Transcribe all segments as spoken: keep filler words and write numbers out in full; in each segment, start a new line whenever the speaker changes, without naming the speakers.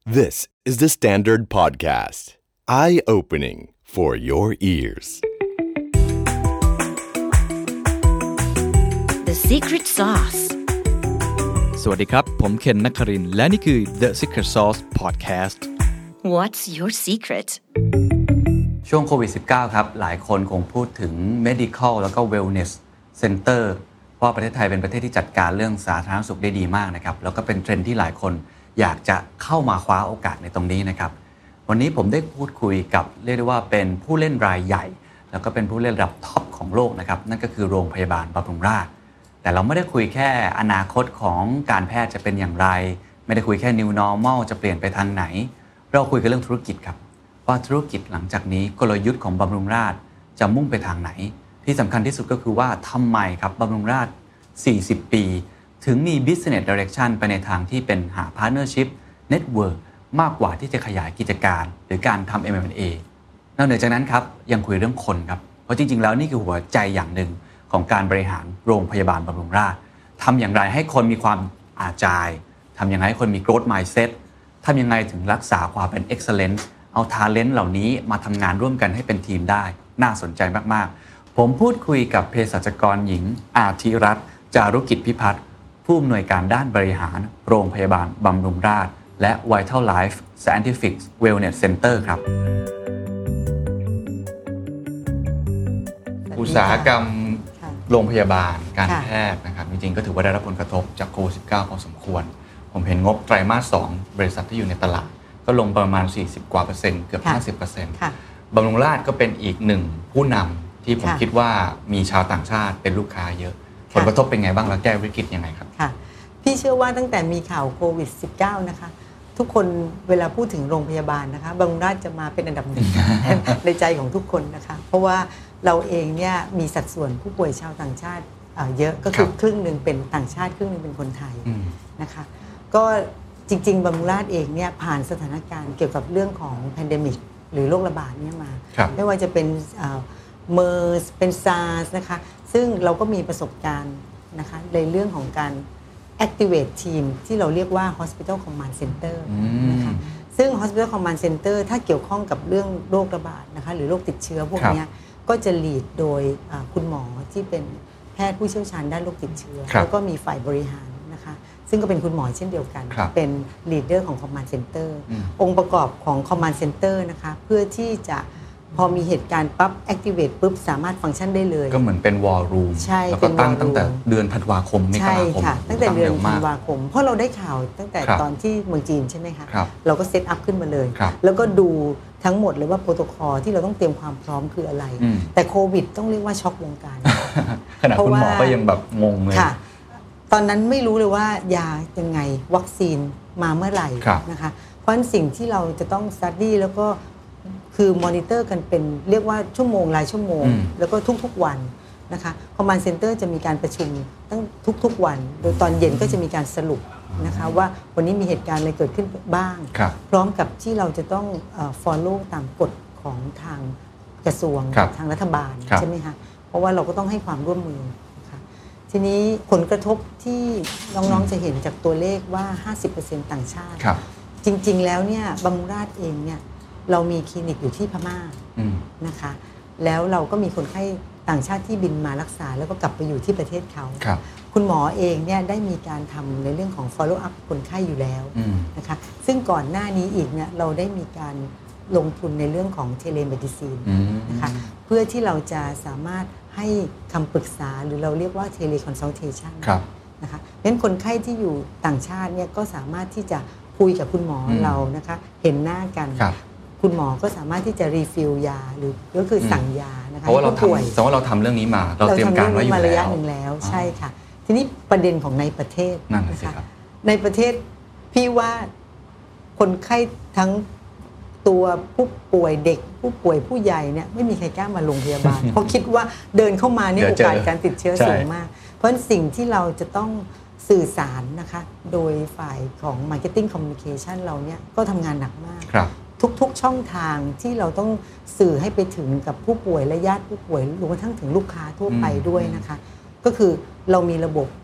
This is the Standard Podcast. Eye-opening for your ears.
The Secret Sauce.
สวัสดีครับผมเคนนักครินทร์และนี่คือ The Secret Sauce Podcast.
What's your secret?
ช่วงโควิด สิบเก้า ครับหลายคนคงพูดถึง medical แล้วก็ wellness center เพราะประเทศไทยเป็นประเทศที่จัดการเรื่องสาธารณสุขได้ดีมากนะครับแล้วก็เป็นเทรนด์ที่หลายคนอยากจะเข้ามาคว้าโอกาสในตรงนี้นะครับวันนี้ผมได้พูดคุยกับเรียกได้ว่าเป็นผู้เล่นรายใหญ่แล้วก็เป็นผู้เล่นระดับท็อปของโลกนะครับนั่นก็คือโรงพยาบาลบำรุงราษฎร์แต่เราไม่ได้คุยแค่อนาคตของการแพทย์จะเป็นอย่างไรไม่ได้คุยแค่ new normal จะเปลี่ยนไปทางไหนเราคุยกันเรื่องธุรกิจครับว่าธุรกิจหลังจากนี้กลยุทธ์ของบำรุงราษฎร์จะมุ่งไปทางไหนที่สำคัญที่สุดก็คือว่าทำไมครับบำรุงราษฎร์สี่สิบปีถึงมี business direction ไปในทางที่เป็นหา partnership network มากกว่าที่จะขยายกิจการหรือการทำ เอ็ม แอนด์ เอ นอกเหนือจากนั้นครับยังคุยเรื่องคนครับเพราะจริงๆแล้วนี่คือหัวใจอย่างหนึ่งของการบริหารโรงพยาบาลบำรุงราษฎร์ทำอย่างไรให้คนมีความอาจายทำอย่างไรให้คนมี growth mindset ทำยังไงถึงรักษาความเป็น excellence เอา talent เหล่านี้มาทำงานร่วมกันให้เป็นทีมได้น่าสนใจมากๆผมพูดคุยกับเภสัชกรหญิงอาทิรัตน์จารุกิจพิพัฒน์ผู้อำนวยการด้านบริหารโรงพยาบาลบำรุงราษฎร์และ Vital Life Scientific Wellness Center ครับอุตสาหกรรมโรงพยาบาลการแพทย์นะครับจริงๆก็ถือว่าได้รับผลกระทบจากโควิด สิบเก้า พอสมควรผมเห็นงบไตรมาสสองบริษัทที่อยู่ในตลาดก็ลงประมาณสี่สิบกว่าเปอร์เซ็นต์เกือบ ห้าสิบเปอร์เซ็นต์ บำรุงราษฎร์ก็เป็นอีกหนึ่งผู้นำที่ผมคิดว่ามีชาวต่างชาติเป็นลูกค้าเยอะผลกระทบเป็นไงบ้างแล้วแก้วิกฤตยังไงครับ
ค่ะพี่เชื่อว่าตั้งแต่มีข่าวโควิด สิบเก้า นะคะทุกคนเวลาพูดถึงโรงพยาบาลนะคะบำรุงราษฎร์จะมาเป็นอันดับหนึ่ง ในใจของทุกคนนะคะเพราะว่าเราเองเนี่ยมีสัดส่วนผู้ป่วยชาวต่างชาติเยอะก็คือครึ่งหนึ่งเป็นต่างชาติครึ่งหนึ่งเป็นคนไทยนะคะก็จริงๆบำรุงราษฎร์เองเนี่ยผ่านสถานการณ์เกี่ยวกับเรื่องของแพนเดมิกหรือโรคระบาดเนี่ยมาไม่ว่าจะเป็นเมอร์สเป็นซาร์สนะคะซึ่งเราก็มีประสบการณ์นะคะในเรื่องของการ activate team ที่เราเรียกว่า Hospital Command Center นะคะซึ่ง Hospital Command Center ถ้าเกี่ยวข้องกับเรื่องโรคระบาดนะคะหรือโรคติดเชื้อพวกนี้ก็จะ lead โดยคุณหมอที่เป็นแพทย์ผู้เชี่ยวชาญด้านโรคติดเชื้อแล้วก็มีฝ่ายบริหารนะคะซึ่งก็เป็นคุณหมอเช่นเดียวกันเป็น leader ของ Command Center องค์ประกอบของ Command Center นะคะเพื่อที่จะพอมีเหตุการณ์ปั๊บ activate ปุ๊บสามารถฟังก์ชันได้เลย
ก็เหมือนเป็น war room แล้วก็ตั้งตั้งแต่เดือนธันวาคมมกราคม
ใช่ค่ะตั้งแต่เดือนธันวาคมเพราะเราได้ข่าวตั้งแต่ตอนที่เมืองจีนใช่ไหมคะเราก็เซตอัพขึ้นมาเลยแล้วก็ดูทั้งหมดเลยว่าโปรโตคอลที่เราต้องเตรียมความพร้อมคืออะไรแต่โควิดต้องเรียกว่าช็อกวงการ
ขนาดคุณหมอก็ยังแบบงงเลย
ตอนนั้นไม่รู้เลยว่ายายังไงวัคซีนมาเมื่อไหร่นะคะเพราะฉะนั้นสิ่งที่เราจะต้องสตัดดี้แล้วก็คือมอนิเตอร์กันเป็นเรียกว่าชั่วโมงรายชั่วโมงแล้วก็ทุกๆวันนะคะคอมมานด์เซ็นเตอร์จะมีการประชุมตั้งทุกๆวันโดยตอนเย็นก็จะมีการสรุปนะคะว่าวันนี้มีเหตุการณ์อะไรเกิดขึ้นบ้างพร้อมกับที่เราจะต้องเอ่อ follow ตามกฎของทางกระทรวงทางรัฐบาลใช่ไหมคะเพราะว่าเราก็ต้องให้ความร่วมมือนะคะทีนี้ผลกระทบที่น้องๆจะเห็นจากตัวเลขว่า ห้าสิบเปอร์เซ็นต์ ต่างชาติจริงๆแล้วเนี่ยบำรุงราษฎร์เองเนี่ยเรามีคลินิกอยู่ที่พม่านะคะแล้วเราก็มีคนไข้ต่างชาติที่บินมารักษาแล้วก็กลับไปอยู่ที่ประเทศเขาคุณหมอเองเนี่ยได้มีการทำในเรื่องของ follow up คนไข้อยู่แล้วนะคะซึ่งก่อนหน้านี้อีกเนี่ยเราได้มีการลงทุนในเรื่องของ telemedicine นะคะเพื่อที่เราจะสามารถให้คำปรึกษาหรือเราเรียกว่า teleconsultation นะคะเพราะฉะนั้นคนไข้ที่อยู่ต่างชาติเนี่ยก็สามารถที่จะคุยกับคุณหมอเรานะคะเห็นหน้ากันคุณหมอก็สามารถที่จะรีฟิลยาหรือก็คือสั่งยานะคะ
เพราะว่าเราทำแสดงว่าเราทำเรื่องนี้มาเราเตรียมการไว้อยู่แล้ว
ระยะหนึ่งแล้วใช่ค่ะทีนี้ประเด็นของในประเทศนะคะในประเทศพี่ว่าคนไข้ทั้งตัวผู้ป่วยเด็กผู้ป่วยผู้ใหญ่เนี่ยไม่มีใครกล้ามาโรงพยาบาลเพราะคิดว่าเดินเข้ามาเนี่ยโอกาสการติดเชื้อสูงมากเพราะฉะนั้นสิ่งที่เราจะต้องสื่อสารนะคะโดยฝ่ายของ Marketing Communication เราเนี่ยก็ทำงานหนักมากทุกๆช่องทางที่เราต้องสื่อให้ไปถึงกับผู้ป่วยและญาติผู้ป่วยรวมทั้งถึงลูกค้าทั่วไปด้วยนะคะก็คือเรามีระบบ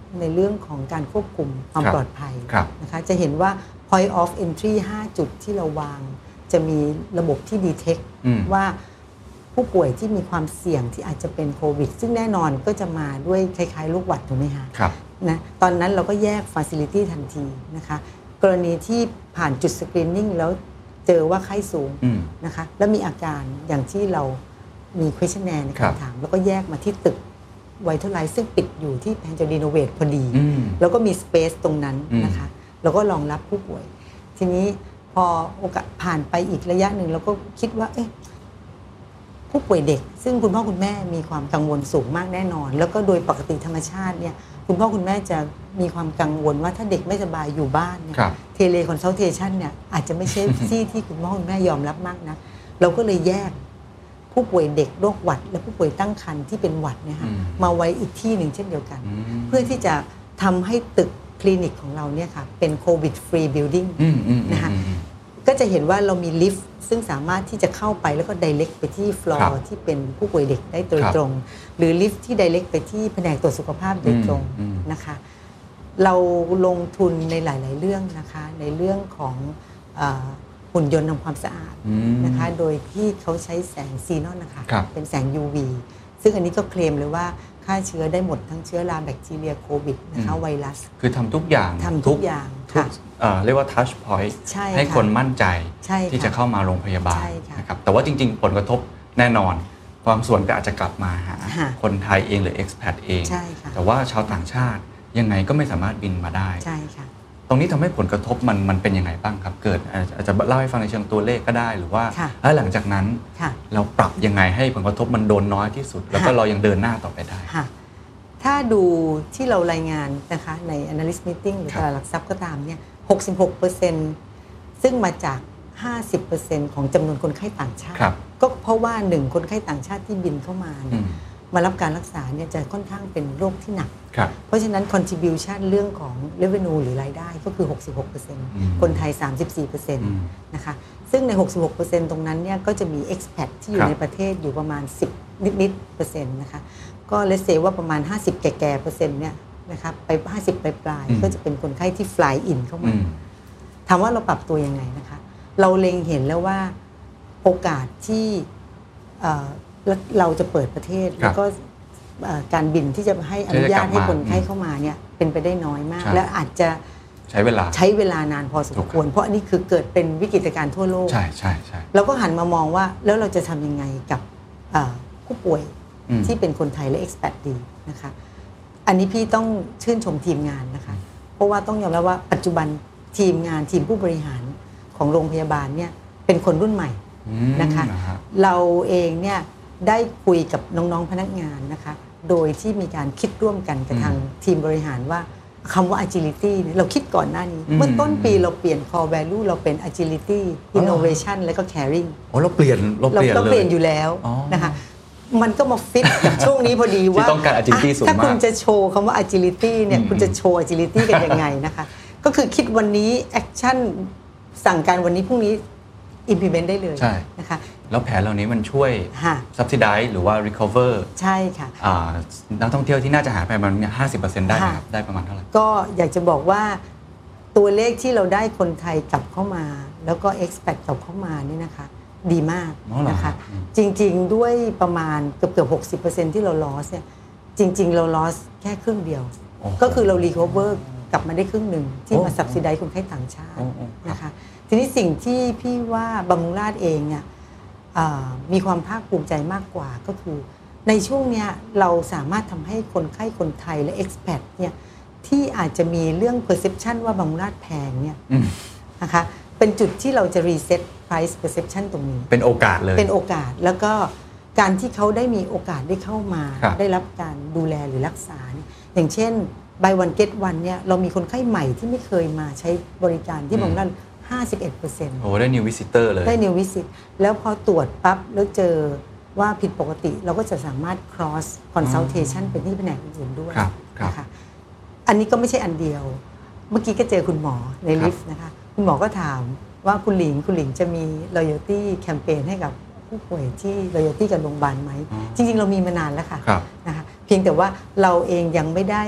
ในเรื่องของการควบคุมความปลอดภัยนะคะจะเห็นว่า point of entry ห้าจุดที่เราวางจะมีระบบที่ detect ว่าผู้ป่วยที่มีความเสี่ยงที่อาจจะเป็นโควิดซึ่งแน่นอนก็จะมาด้วยคล้ายๆโรคหวัดถูกไหมคะนะตอนนั้นเราก็แยก facility ทันทีนะคะกรณีที่ผ่านจุด screening แล้วเจอว่าไข้สูงนะคะแล้วมีอาการอย่างที่เรามี questionnaire ในการถามแล้วก็แยกมาที่ตึกไวท์เทอร์ไลท์ซึ่งปิดอยู่ที่แพนจะรีโนเวทพอดีแล้วก็มี space ตรงนั้นนะคะแล้วก็รองรับผู้ป่วยทีนี้พอโอกาสผ่านไปอีกระยะหนึ่งเราก็คิดว่าเอ๊ะผู้ป่วยเด็กซึ่งคุณพ่อคุณแม่มีความกังวลสูงมากแน่นอนแล้วก็โดยปกติธรรมชาติเนี่ยคุณพ่อคุณแม่จะมีความกังวลว่าถ้าเด็กไม่สบายอยู่บ้านเนี่ยเทเลคอนซัลเทชันเนี่ยอาจจะไม่ใช่ที่ที่คุณพ่อคุณแม่ยอมรับมากนะเราก็เลยแยกผู้ป่วยเด็กโรคหวัดและผู้ป่วยตั้งครรภ์ที่เป็นหวัดเนี่ยค่ะมาไว้อีกที่หนึ่งเช่นเดียวกันเพื่อที่จะทำให้ตึกคลินิกของเราเนี่ยค่ะเป็นโควิดฟรีบิลดิ้งนะคะก็จะเห็นว่าเรามีลิฟต์ซึ่งสามารถที่จะเข้าไปแล้วก็ไดเรกไปที่ฟลอร์ที่เป็นผู้ป่วยเด็กได้โดยตรงหรือลิฟต์ที่ไดเรกไปที่แผนกตรวจสุขภาพโดยตรงนะคะเราลงทุนในหลายๆเรื่องนะคะในเรื่องของหุ่นยนต์ทำความสะอาดนะคะโดยที่เขาใช้แสงซีนอนนะคะเป็นแสง ยู วี ซึ่งอันนี้ก็เคลมเลยว่าฆ่าเชื้อได้หมดทั้งเชื้อราแบคทีเรียโควิดนะคะไวรัส
คือทำทุกอย่าง
ทำทุกอย่าง
ค่ะเรียกว่า touch point ให้คนมั่นใจที่จะเข้ามาโรงพยาบาลนะครับแต่ว่าจริงๆผลกระทบแน่นอนความส่วนก็อาจจะกลับมาหาคนไทยเองหรือ expat เองแต่ว่าชาวต่างชาติยังไงก็ไม่สามารถบินมาได้
ใช่ค่ะ
ตรงนี้ทำให้ผลกระทบมันมันเป็นยังไงบ้างครับเกิดอาจจะเล่าให้ฟังในเชิงตัวเลขก็ได้หรือว่าแล้วหลังจากนั้นเราปรับยังไงให้ผลกระทบมันโดนน้อยที่สุดแล้วก็เรายังเดินหน้าต่อไปได้
ถ้าดูที่เรารายงานนะคะใน analyst meeting หรือตลาดหลักทรัพย์ก็ตามเนี่ย หกสิบหกเปอร์เซ็นต์ ซึ่งมาจาก ห้าสิบเปอร์เซ็นต์ ของจำนวนคนไข้ต่างชาติก็เพราะว่าหนึ่งคนไข้ต่างชาติที่บินเข้ามาเนี่ยมารับการรักษาเนี่ยจะค่อนข้างเป็นโรคที่หนักเพราะฉะนั้น contribution เรื่องของ revenue หรือรายได้ก็คือ หกสิบหกเปอร์เซ็นต์ คนไทย สามสิบสี่เปอร์เซ็นต์ นะคะซึ่งใน หกสิบหกเปอร์เซ็นต์ ตรงนั้นเนี่ยก็จะมี expat ที่อยู่ในประเทศอยู่ประมาณสิบนิดๆเปอร์เซ็นต์นะคะก็เลเซว่าประมาณห้าสิบแก่ๆเปอร์เซ็นต์เนี่ยนะคะไปห้าสิบปลายๆก็จะเป็นคนไข้ที่ fly in เข้ามาถามว่าเราปรับตัวยังไงนะคะเราเล็งเห็นแล้วว่าโอกาสที่เราจะเปิดประเทศแล้วก็การบินที่จะให้อนุญาตให้คนไข้เข้ามาเนี่ยเป็นไปได้น้อยมากและอาจจะ
ใช้เวลา
ใช้เวลานานพอสมควรเพราะอันนี้คือเกิดเป็นวิกฤตการณ์ทั่วโลก
ใช่ใช่ใช่
เราก็หันมามองว่าแล้วเราจะทำยังไงกับผู้ป่วยที่เป็นคนไทยและ expat ดีนะคะอันนี้พี่ต้องชื่นชมทีมงานนะคะเพราะว่าต้องยอมรับว่าปัจจุบันทีมงานทีมผู้บริหารของโรงพยาบาลเนี่ยเป็นคนรุ่นใหม่นะคะเราเองเนี่ยได้คุยกับน้องๆพนักงานนะคะโดยที่มีการคิดร่วมกันกับทางทีมบริหารว่าคำว่า agility เราคิดก่อนหน้านี้เมื่อต้นปีเราเปลี่ยน core value เราเป็น agility innovation แล้วก็ caring
อ๋อเราเปลี่ยนเราเปลี่ยนเลย
เราเปลี่ยนอยู่แล้วนะคะมันก็มาฟิตกับช่วงนี้พอดีว่า
ต้องการ agility สูงมาก
ถ้าคุณจะโชว์คำว่า agility เนี่ยคุณจะโชว์ agility กันยังไงนะคะก็คือคิดวันนี้ action สั่งการวันนี้พรุ่งนี้ implement ได้เลยนะคะ
แล้วแผนเหล่านี้มันช่วย subsidize หรือว่า recover
ใช่ค่ะ
นักท่องเที่ยวที่น่าจะหายไปมันห้าสิบเปอร์เซ็นต์ได้ครับได้ประมาณเท่าไหร่
ก็อยากจะบอกว่าตัวเลขที่เราได้คนไทยกลับเข้ามาแล้วก็ expat กลับเข้ามานี่นะคะดีมากนะคะจริงๆด้วยประมาณเกือบเกือบ หกสิบเปอร์เซ็นต์ ที่เรา loss เนี่ยจริงๆเรา loss แค่ครึ่งเดียวก็คือเรา recover กลับมาได้ครึ่งหนึ่งที่มา subsidize คนไข้ต่างชาตินะคะทีนี้สิ่งที่พี่ว่าบำรุงราษฎร์เองเนี่ยมีความภาคภูมิใจมากกว่าก็คือในช่วงนี้เราสามารถทำให้คนไข้คนไทยและ expat เนี่ยที่อาจจะมีเรื่อง perception ว่าบำรุงราษฎร์แพงเนี่ยนะคะเป็นจุดที่เราจะ reset price perception ตรงนี้
เป็นโอกาสเลย
เป็นโอกาสแล้วก็การที่เขาได้มีโอกาสได้เข้ามาได้รับการดูแลหรือรักษาอย่างเช่น buy one get one เนี่ยเรามีคนไข้ใหม่ที่ไม่เคยมาใช้บริการที่บำรุงราษฎร์ห้าสิบเอ็ดเปอร์เซ็นต์
โอ้ได้ new visitor เลย
ได้ new visit แล้วพอตรวจปั๊บแล้วเจอว่าผิดปกติเราก็จะสามารถ cross consultation เป็นที่แผนกอื่นด้วยนะคะอันนี้ก็ไม่ใช่อันเดียวเมื่อกี้ก็เจอคุณหมอในลิฟต์นะคะคุณหมอก็ถามว่าคุณหลิงคุณหลิงจะมี loyalty campaign ให้กับผู้ป่วยที่ loyalty กับโรงพยาบาลไหมจริงๆเรามีมานานแล้วค่ะนะคะเพียงแต่ว่าเราเองยังไม่ได้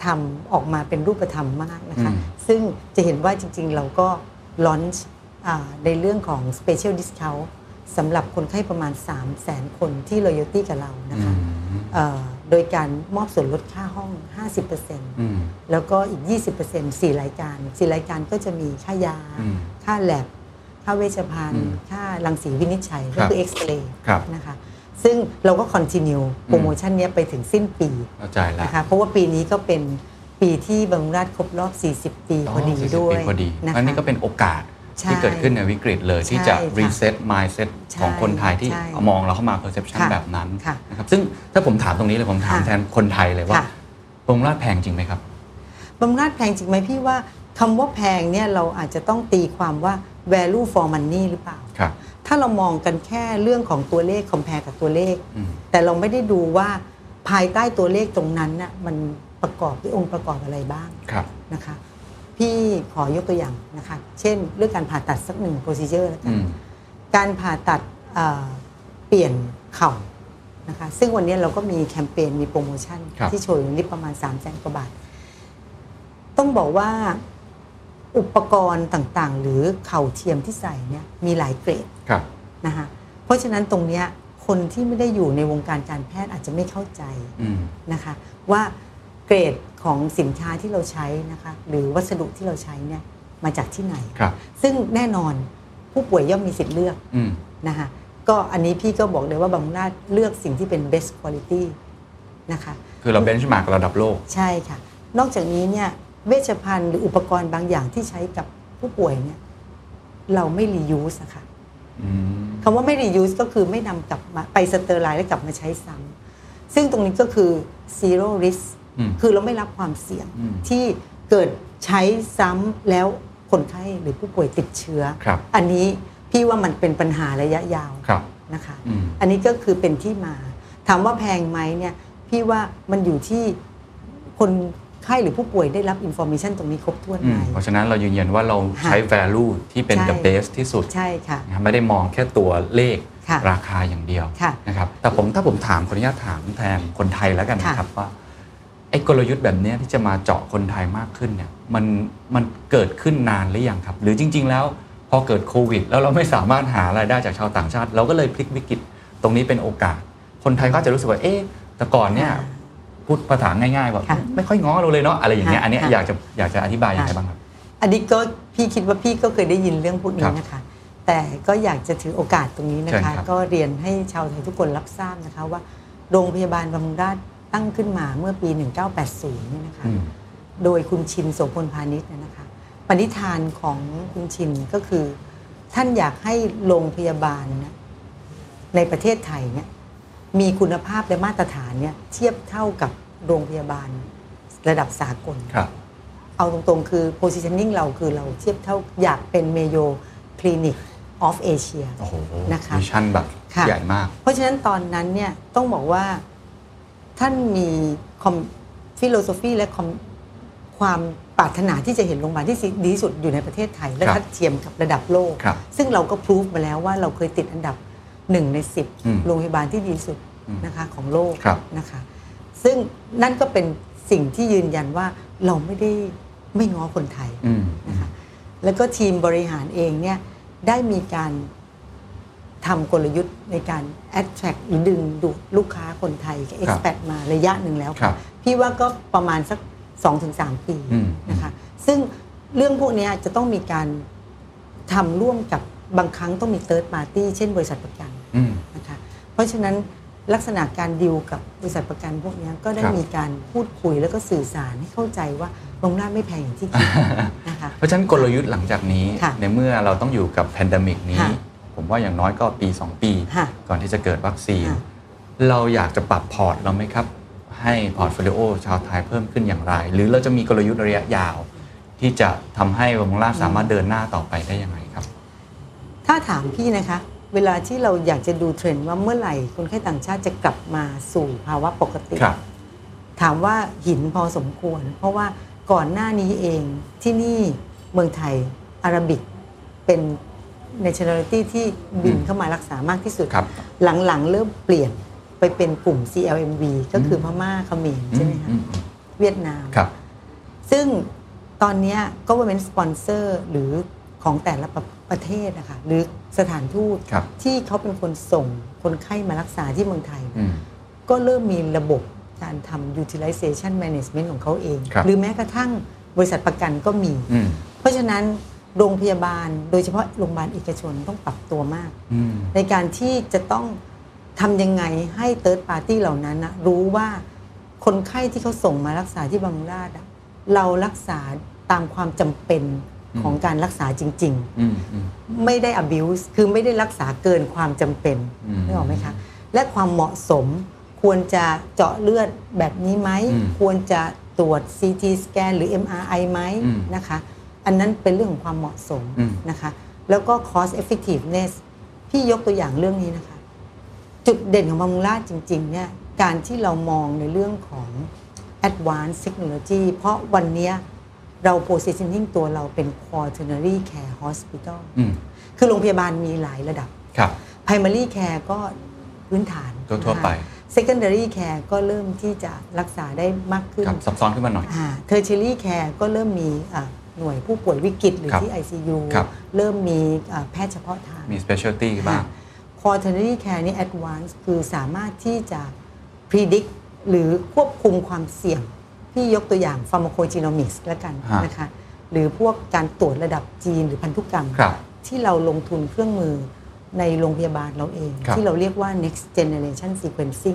ทำออกมาเป็นรูปธรรมมากนะคะซึ่งจะเห็นว่าจริงๆเราก็ลอนช์ในเรื่องของ Special Discount สำหรับคนไข้ประมาณ สามแสน คนที่ Loyalty กับเรานะคะโดยการมอบส่วนลดค่าห้อง ห้าสิบเปอร์เซ็นต์ แล้วก็อีก ยี่สิบเปอร์เซ็นต์ สี่ รายการ สี่ รายการก็จะมีค่ายาค่าแลบค่าเวชภัณฑ์ค่ารังสีวินิจฉัยก็คือเอ็กซเรย์นะคะซึ่งเราก็คอนติเนียโปรโมชั่นนี้ไปถึงสิ้นปีนะคะเพราะว่าปีนี้ก็เป็นปีที่บำรุงราษฎร์ครบรอบสี่สิบปีพอดีด้วย
นะคะอันนี้ก็เป็นโอกาสที่เกิดขึ้นในวิกฤตเลยที่จะรีเซ็ต mindset ของคนไทยที่มองเราเข้ามา perception แบบนั้นนะครับซึ่งถ้าผมถามตรงนี้เลยผมถามแทนคนไทยเลยว่าบำรุงราษฎร์แพงจริงไหมครับ
บำรุงราษฎร์แพงจริงไหมพี่ว่าคำว่าแพงเนี่ยเราอาจจะต้องตีความว่า value for money หรือเปล่าถ้าเรามองกันแค่เรื่องของตัวเลข compare กับตัวเลขแต่เราไม่ได้ดูว่าภายใต้ตัวเลขตรงนั้นน่ะมันประกอบด้วยองค์ประกอบอะไรบ้างนะคะพี่ขอยกตัวอย่างนะคะเช่นเรื่องการผ่าตัดสักหนึ่ง procedure แล้วกันการผ่าตัดเปลี่ยนเข่านะคะซึ่งวันนี้เราก็มีแคมเปญมีโปรโมชั่นที่โชว์อยู่นี่ประมาณ สามแสน กว่าบาทต้องบอกว่าอุปกรณ์ต่างๆหรือเข่าเทียมที่ใส่เนี่ยมีหลายเกรดนะคะเพราะฉะนั้นตรงนี้คนที่ไม่ได้อยู่ในวงการการแพทย์อาจจะไม่เข้าใจนะคะว่าเกรดของสินค้าที่เราใช้นะคะหรือวัสดุที่เราใช้เนี่ยมาจากที่ไหนซึ่งแน่นอนผู้ป่วยย่อมมีสิทธิ์เลือกนะคะก็อันนี้พี่ก็บอกเลยว่าบำรุงราษฎร์เลือกสิ่งที่เป็น best quality นะคะ
คือเราเบนช์มาร์กระดับโลก
ใช่ค่ะนอกจากนี้เนี่ยเวชภัณฑ์หรืออุปกรณ์บางอย่างที่ใช้กับผู้ป่วยเนี่ยเราไม่ reuse นะคะคำว่าไม่ reuse ก็คือไม่นำกลับมาไปสเตอร์ไลน์แล้วกลับมาใช้ซ้ำซึ่งตรงนี้ก็คือ zero risk คือเราไม่รับความเสี่ยงที่เกิดใช้ซ้ำแล้วคนไข้หรือผู้ป่วยติดเชื้ออันนี้พี่ว่ามันเป็นปัญหาระยะยาวนะคะอันนี้ก็คือเป็นที่มาถามว่าแพงไหมเนี่ยพี่ว่ามันอยู่ที่คนไข้หรือผู้ป่วยได้รับอินโฟมิชันตรงนี้ครบถ้วนไหม
เพราะฉะนั้นเรายืนยันว่าเราใช้ value ที่เป็น the best ที่สุด
ใช่ค่ะ
ไม่ได้มองแค่ตัวเลขราคาอย่างเดียวนะครับแต่ผมถ้าผมถามขออนุญาตถามแทนคนไทยแล้วกันนะครับว่าไอ้กลยุทธ์แบบนี้ที่จะมาเจาะคนไทยมากขึ้นเนี่ยมันมันเกิดขึ้นนานหรือยังครับหรือจริงๆแล้วพอเกิดโควิดแล้วเราไม่สามารถหารายได้จากชาวต่างชาติเราก็เลยพลิกวิกฤตตรงนี้เป็นโอกาสคนไทยก็จะรู้สึกว่าเอ๊ะแต่ก่อนเนี่ยพูดภาษาง่ายๆว่าไม่ค่อยง้อเราเลยเนาะอะไรอย่างเงี้ยอันนี้อยากจะอยากจะอธิบายยังไงบ้างครับ
อันนี้ก็พี่คิดว่าพี่ก็เคยได้ยินเรื่องพวกนี้นะคะแต่ก็อยากจะถือโอกาสตรงนี้นะคะก็เรียนให้ชาวไทยทุกคนรับทราบนะคะว่าโรงพยาบาลบำรุงราษฎร์ตั้งขึ้นมาเมื่อปีหนึ่งเก้าแปดศูนย์เนี่ยนะคะโดยคุณชินโสพลพาณิชย์นะคะปณิธานของคุณชินก็คือท่านอยากให้โรงพยาบาลในประเทศไทยเนี่ยมีคุณภาพและมาตรฐานเนี่ยเทียบเท่ากับโรงพยาบาลระดับสากลเอาตรงๆคือ positioning เราคือเราเทียบเท่าอยากเป็น Mayo Clinic of Asia นะคะ
มิชชั่นแบบใหญ่มาก
เพราะฉะนั้นตอนนั้นเนี่ยต้องบอกว่าท่านมีฟิโลโซฟีและความปรารถนาที่จะเห็นโรงพยาบาลที่ดีที่สุดอยู่ในประเทศไทยและทัดเทียมกับระดับโลกซึ่งเราก็พิสูจมาแล้วว่าเราเคยติดอันดับหนึ่งในสิบโรงพยาบาลที่ดีที่สุดนะคะของโลกนะคะซึ่งนั่นก็เป็นสิ่งที่ยืนยันว่าเราไม่ได้ไม่ง้อคนไทยนะคะแล้วก็ทีมบริหารเองเนี่ยได้มีการทำกลยุทธ์ในการ attract หรือดึงดูดลูกค้าคนไทยกับ expat มาระยะหนึ่งแล้วพี่ว่าก็ประมาณสัก สองถึงสาม ปีนะคะซึ่งเรื่องพวกนี้จะต้องมีการทำร่วมกับบางครั้งต้องมี third party เช่นบริษัทประกันนะคะเพราะฉะนั้นลักษณะการดีลกับบริษัทประกันพวกนี้ก็ได้มีการพูดคุยแล้วก็สื่อสารให้เข้าใจว่าบำรุงราษฎร์ไม่แพงอย่างที่คิดนะคะ
เพราะฉะนั้นกลยุทธ์หลังจากนี้ในเมื่อเราต้องอยู่กับแพนเดมิกนี้ผมว่าอย่างน้อยก็ปีสองปีก่อนที่จะเกิดวัคซีนเราอยากจะปรับพอร์ตเราไหมครับให้พอร์ตโฟลิโอชาวไทยเพิ่มขึ้นอย่างไรหรือเราจะมีกลยุทธ์ระยะยาวที่จะทำให้บำรุงราษฎร์สามารถเดินหน้าต่อไปได้ยังไงครับ
ถ้าถามพี่นะคะเวลาที่เราอยากจะดูเทรนด์ว่าเมื่อไหร่คนไข้ต่างชาติจะกลับมาสู่ภาวะปกติถามว่าหินพอสมควรเพราะว่าก่อนหน้านี้เองที่นี่เมืองไทยอาราบิกเป็น nationality ที่บินเข้ามารักษามากที่สุดหลังๆเริ่มเปลี่ยนไปเป็นกลุ่ม ซี แอล เอ็ม วี ก็คือพม่าเขมรใช่ไหมคะเวียดนามซึ่งตอนนี้ government sponsor หรือของแต่ละประประเทศนะคะหรือสถานทูตที่เขาเป็นคนส่งคนไข้มารักษาที่เมืองไทยก็เริ่มมีระบบการทำ utilization management ของเขาเองหรือแม้กระทั่งบริษัทประกันก็มีเพราะฉะนั้นโรงพยาบาลโดยเฉพาะโรงพยาบาลเอกชนต้องปรับตัวมากในการที่จะต้องทำยังไงให้ third party เหล่านั้นนะรู้ว่าคนไข้ที่เขาส่งมารักษาที่บำรุงราษฎร์เรารักษาตามความจำเป็นของการรักษาจริงๆไม่ได้ abuse คือไม่ได้รักษาเกินความจำเป็นนึกออกไหมคะและความเหมาะสมควรจะเจาะเลือดแบบนี้ไหมควรจะตรวจ ซี ที scan หรือ เอ็ม อาร์ ไอ ไหมนะคะอันนั้นเป็นเรื่องของความเหมาะสมนะคะแล้วก็ cost effectiveness พี่ยกตัวอย่างเรื่องนี้นะคะจุดเด่นของบำรุงราษฎร์จริงๆเนี่ยการที่เรามองในเรื่องของ advanced technology เพราะวันนี้เรา positioning ตัวเราเป็น quaternary care hospital คือโรงพยาบาลมีหลายระดับ primary care ก็พื้นฐาน
ทั่วไป
secondary care ก็เริ่มที่จะรักษาได้มากขึ้น
ซับซ้อนขึ้นมาหน่อย
tertiary care ก็เริ่มมีหน่วยผู้ป่วยวิกฤตหรือที่ ไอ ซี ยู เริ่มมีแพทย์เฉพาะทาง
มี specialty บ้าง
quaternary care นี่ advanced คือสามารถที่จะ predict หรือควบคุมความเสี่ยงที่ยกตัวอย่าง pharmacogenomics แล้วกันนะคะหรือพวกการตรวจระดับจีนหรือพันธุกรรมที่เราลงทุนเครื่องมือในโรงพยาบาลเราเองที่เราเรียกว่า next generation sequencing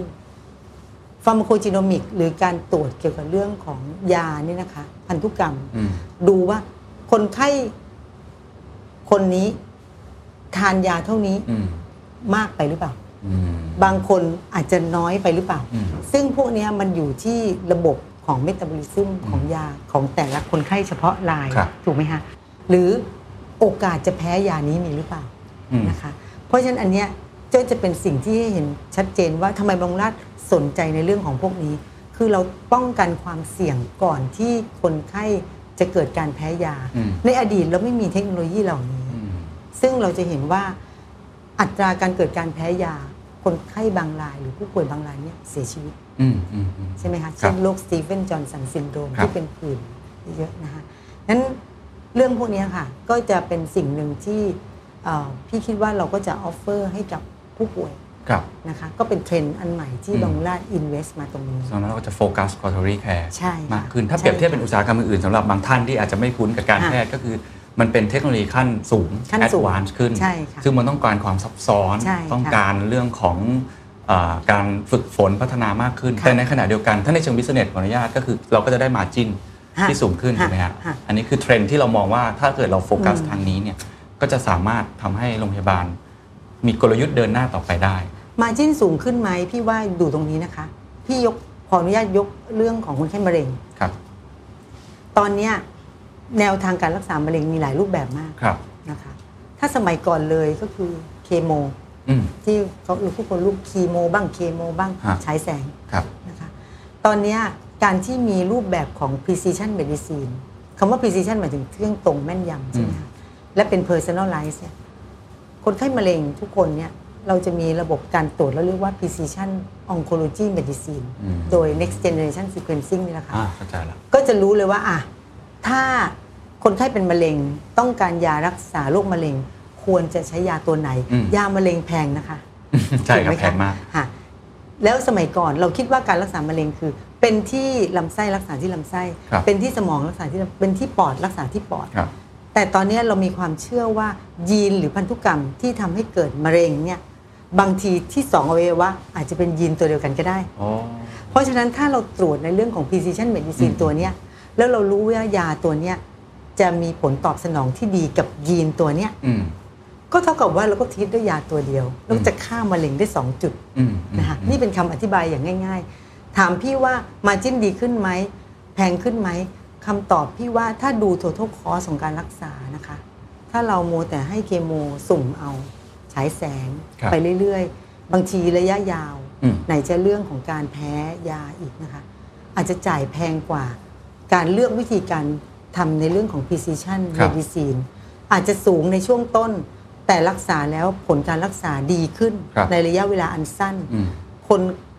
pharmacogenomics หรือการตรวจเกี่ยวกับเรื่องของยานี่นะคะพันธุกรรมดูว่าคนไข้คนนี้ทานยาเท่านี้มากไปหรือเปล่าบางคนอาจจะน้อยไปหรือเปล่าซึ่งพวกนี้มันอยู่ที่ระบบของเมตาบอลิซึมของยาของแต่ละคนไข้เฉพาะรายถูกไหมคะหรือโอกาสจะแพ้ยานี้มีหรือเปล่านะคะเพราะฉะนั้นอันเนี้ยก็จะเป็นสิ่งที่เห็นชัดเจนว่าทำไมบำรุงราษฎร์สนใจในเรื่องของพวกนี้คือเราป้องกันความเสี่ยงก่อนที่คนไข้จะเกิดการแพ้ยาในอดีตเราไม่มีเทคโนโลยีเหล่านี้ซึ่งเราจะเห็นว่าอัตราการเกิดการแพ้ยาคนไข้บางรายหรือผู้ป่วยบางรายเนี่ยเสียชีวิตใช่ไหมคะเช่นโรคสตีเฟนจอห์นสันซินโดรมที่เป็นผื่นเยอะนะคะนั้นเรื่องพวกนี้ค่ะก็จะเป็นสิ่งหนึ่งที่พี่คิดว่าเราก็จะออฟเฟอร์ให้กับผู้ป่วยนะคะก็เป็นเทรนด์อันใหม่ที่บำรุงราษฎร์อินเวสต์มาตรงนี้
ตอนนั้นเราก็จะโฟกัส quaternary care มากขึ้นถ้าเปรียบเทียบเป็นอุตสาหกรรมอื่นๆสำหรับบางท่านที่อาจจะไม่คุ้นกับการแพทย์ก็คือมันเป็นเทคโนโลยีขั้นสูง advance ขึ้นซึ่งมันต้องการความซับซ้อนต้องการเรื่องของการฝึกฝนพัฒนามากขึ้นแต่ในขณะเดียวกันถ้าในเชิง business ขออนุญาตก็คือเราก็จะได้ margin ที่สูงขึ้นใช่ไหมฮะอันนี้คือเทรนด์ที่เรามองว่าถ้าเกิดเราโฟกัสทางนี้เนี่ยก็จะสามารถทำให้โรงพยาบาลมีกลยุทธ์เดินหน้าต่อไปได้
margin สูงขึ้นไหมพี่ว่าดูตรงนี้นะคะพี่ยกขออนุญาตยกเรื่องของคนไข้มะเร็ง
ครับ
ตอนนี้แนวทางการรักษามะเร็งมีหลายรูปแบบมากนะคะถ้าสมัยก่อนเลยก็คือเคโมที่เขาหรือผู้คนลูกคีโมบ้างเคโมบ้างฉายแสงนะคะตอนนี้การที่มีรูปแบบของ precision medicine คำว่า precision หมายถึงเครื่องตรงแม่นยำใช่ไหมคะและเป็น personalize เนี่ยคนไข้มะเร็งทุกคนเนี่ยเราจะมีระบบการตรวจแล้วเรียกว่า precision oncology medicine โดย next generation sequencing นี่แหละค่ะก็จะรู้เลยว่าอ่ะถ้าคนไข้เป็นมะเร็งต้องการยารักษาโรคมะเร็งควรจะใช้ยาตัวไหนยามะเร็งแพงนะคะ
ใช่ครับแพงมาก
แล้วสมัยก่อนเราคิดว่าการรักษามะเร็งคือเป็นที่ลำไส้รักษาที่ลำไส้เป็นที่สมองรักษาที่เป็นที่ปอดรักษาที่ปอดแต่ตอนนี้เรามีความเชื่อว่ายีนหรือพันธุกรรมที่ทำให้เกิดมะเร็งเนี่ยบางทีที่สองอวัยวะอาจจะเป็นยีนตัวเดียวกันก็ได้เพราะฉะนั้นถ้าเราตรวจในเรื่องของ precision medicine ตัวเนี้ยแล้วเรารู้ว่ายาตัวเนี้ยจะมีผลตอบสนองที่ดีกับยีนตัวเนี้ยก็เท่ากับว่าเราก็ทรีตด้วยยาตัวเดียวแล้วจะฆ่ามะเร็งได้สองจุดนะคะนี่เป็นคำอธิบายอย่างง่ายๆถามพี่ว่า margin ดีขึ้นไหมแพงขึ้นไหมคำตอบพี่ว่าถ้าดู total cost ของการรักษานะคะถ้าเราโมแต่ให้เคโมสุ่มเอาฉายแสงไปเรื่อยๆบางทีระยะยาวไหนจะเรื่องของการแพ้ยาอีกนะคะอาจจะจ่ายแพงกว่าการเลือกวิธีการทำในเรื่องของ precision medicine อาจจะสูงในช่วงต้นแต่รักษาแล้วผลการรักษาดีขึ้นในระยะเวลาอันสั้นคน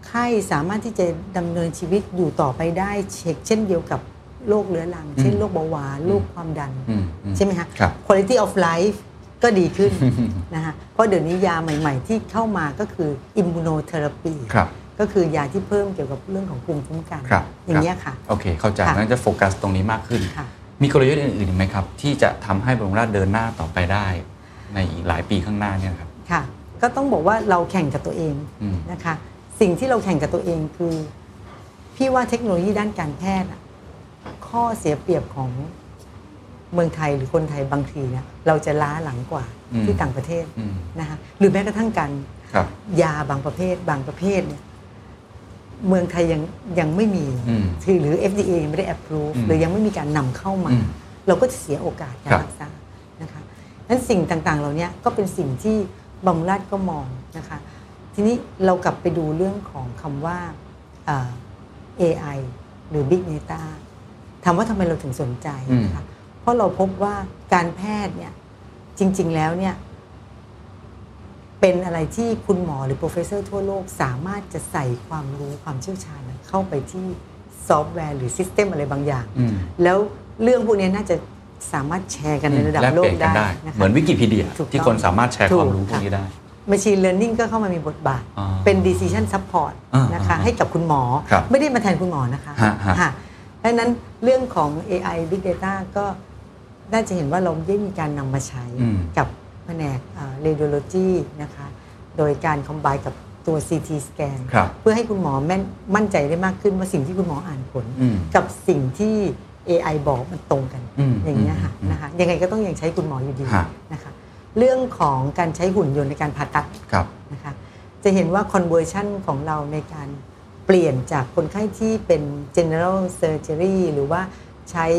ไข้สามารถที่จะดำเนินชีวิตอยู่ต่อไปได้เช่นเดียวกับโรคเรื้อรังเช่นโรคเบาหวานโรคความดันใช่ไหมคะ quality of life ก็ดีขึ้นนะคะเพราะเดี๋ยวนี้ยาใหม่ๆที่เข้ามาก็คือ immunotherapy ก็คือยาที่เพิ่มเกี่ยวกับเรื่องของภูมิคุ้มกันอย่างนี้ค่ะ
โอเคเข้าใจงั้นจะโฟกัสตรงนี้มากขึ้นมีกลยุทธ์อื่นๆไหมครับที่จะทำให้บำรุงราษฎร์เดินหน้าต่อไปได้ในอีกหลายปีข้างหน้าเนี่ยครับ
ค่ะก็ต้องบอกว่าเราแข่งกับตัวเองนะคะสิ่งที่เราแข่งกับตัวเองคือพี่ว่าเทคโนโลยีด้านการแพทย์ข้อเสียเปรียบของเมืองไทยหรือคนไทยบางทีนะเราจะล้าหลังกว่าที่ต่างประเทศนะคะหรือแม้กระทั่งการยาบางประเภทบางประเภทเนี่ยเมืองไทยยังยังไม่มีหรือ เอฟ ดี เอ ยังไม่ได้ approve หรือยังไม่มีการนำเข้ามาเราก็จะเสียโอกาสการรักษานะคะนั้นสิ่งต่างๆเหล่านี้ก็เป็นสิ่งที่บำรุงราษฎร์ก็มองนะคะทีนี้เรากลับไปดูเรื่องของคำว่า เอ ไอ หรือ Big Data ถามว่าทำไมเราถึงสนใจนะคะเพราะเราพบว่าการแพทย์เนี่ยจริงๆแล้วเนี่ยเป็นอะไรที่คุณหมอหรือ professor ทั่วโลกสามารถจะใส่ความรู้ความเชี่ยวชาญเข้าไปที่ซอฟต์แวร์หรือซิสเต็มอะไรบางอย่างแล้วเรื่องพวกนี้น่าจะสามารถแชร์กันในระดับโลกได้
เหมือนวิกิพีเดียที่คนสามารถแชร์ความรู้พวกนี้ได้
Machine Learning ก็เข้ามามีบทบาทเป็น Decision Support นะคะให้กับคุณหมอไม่ได้มาแทนคุณหมอนะคะดังนั้นเรื่องของ เอ ไอ Big Data ก็น่าจะเห็นว่าเราได้มีการนำมาใช้กับแผนก Radiology นะคะโดยการ combine กับตัว ซี ที Scan เพื่อให้คุณหมอแม่นมั่นใจได้มากขึ้นว่าสิ่งที่คุณหมออ่านผลกับสิ่งที่ เอ ไอ บอกมันตรงกันอย่างนี้ค่ะนะคะยังไงก็ต้องยังใช้คุณหมออยู่ดีนะคะเรื่องของการใช้หุ่นยนต์ในการผ่าตัดนะคะจะเห็นว่า conversion ของเราในการเปลี่ยนจากคนไข้ที่เป็น general surgery หรือว่าใช้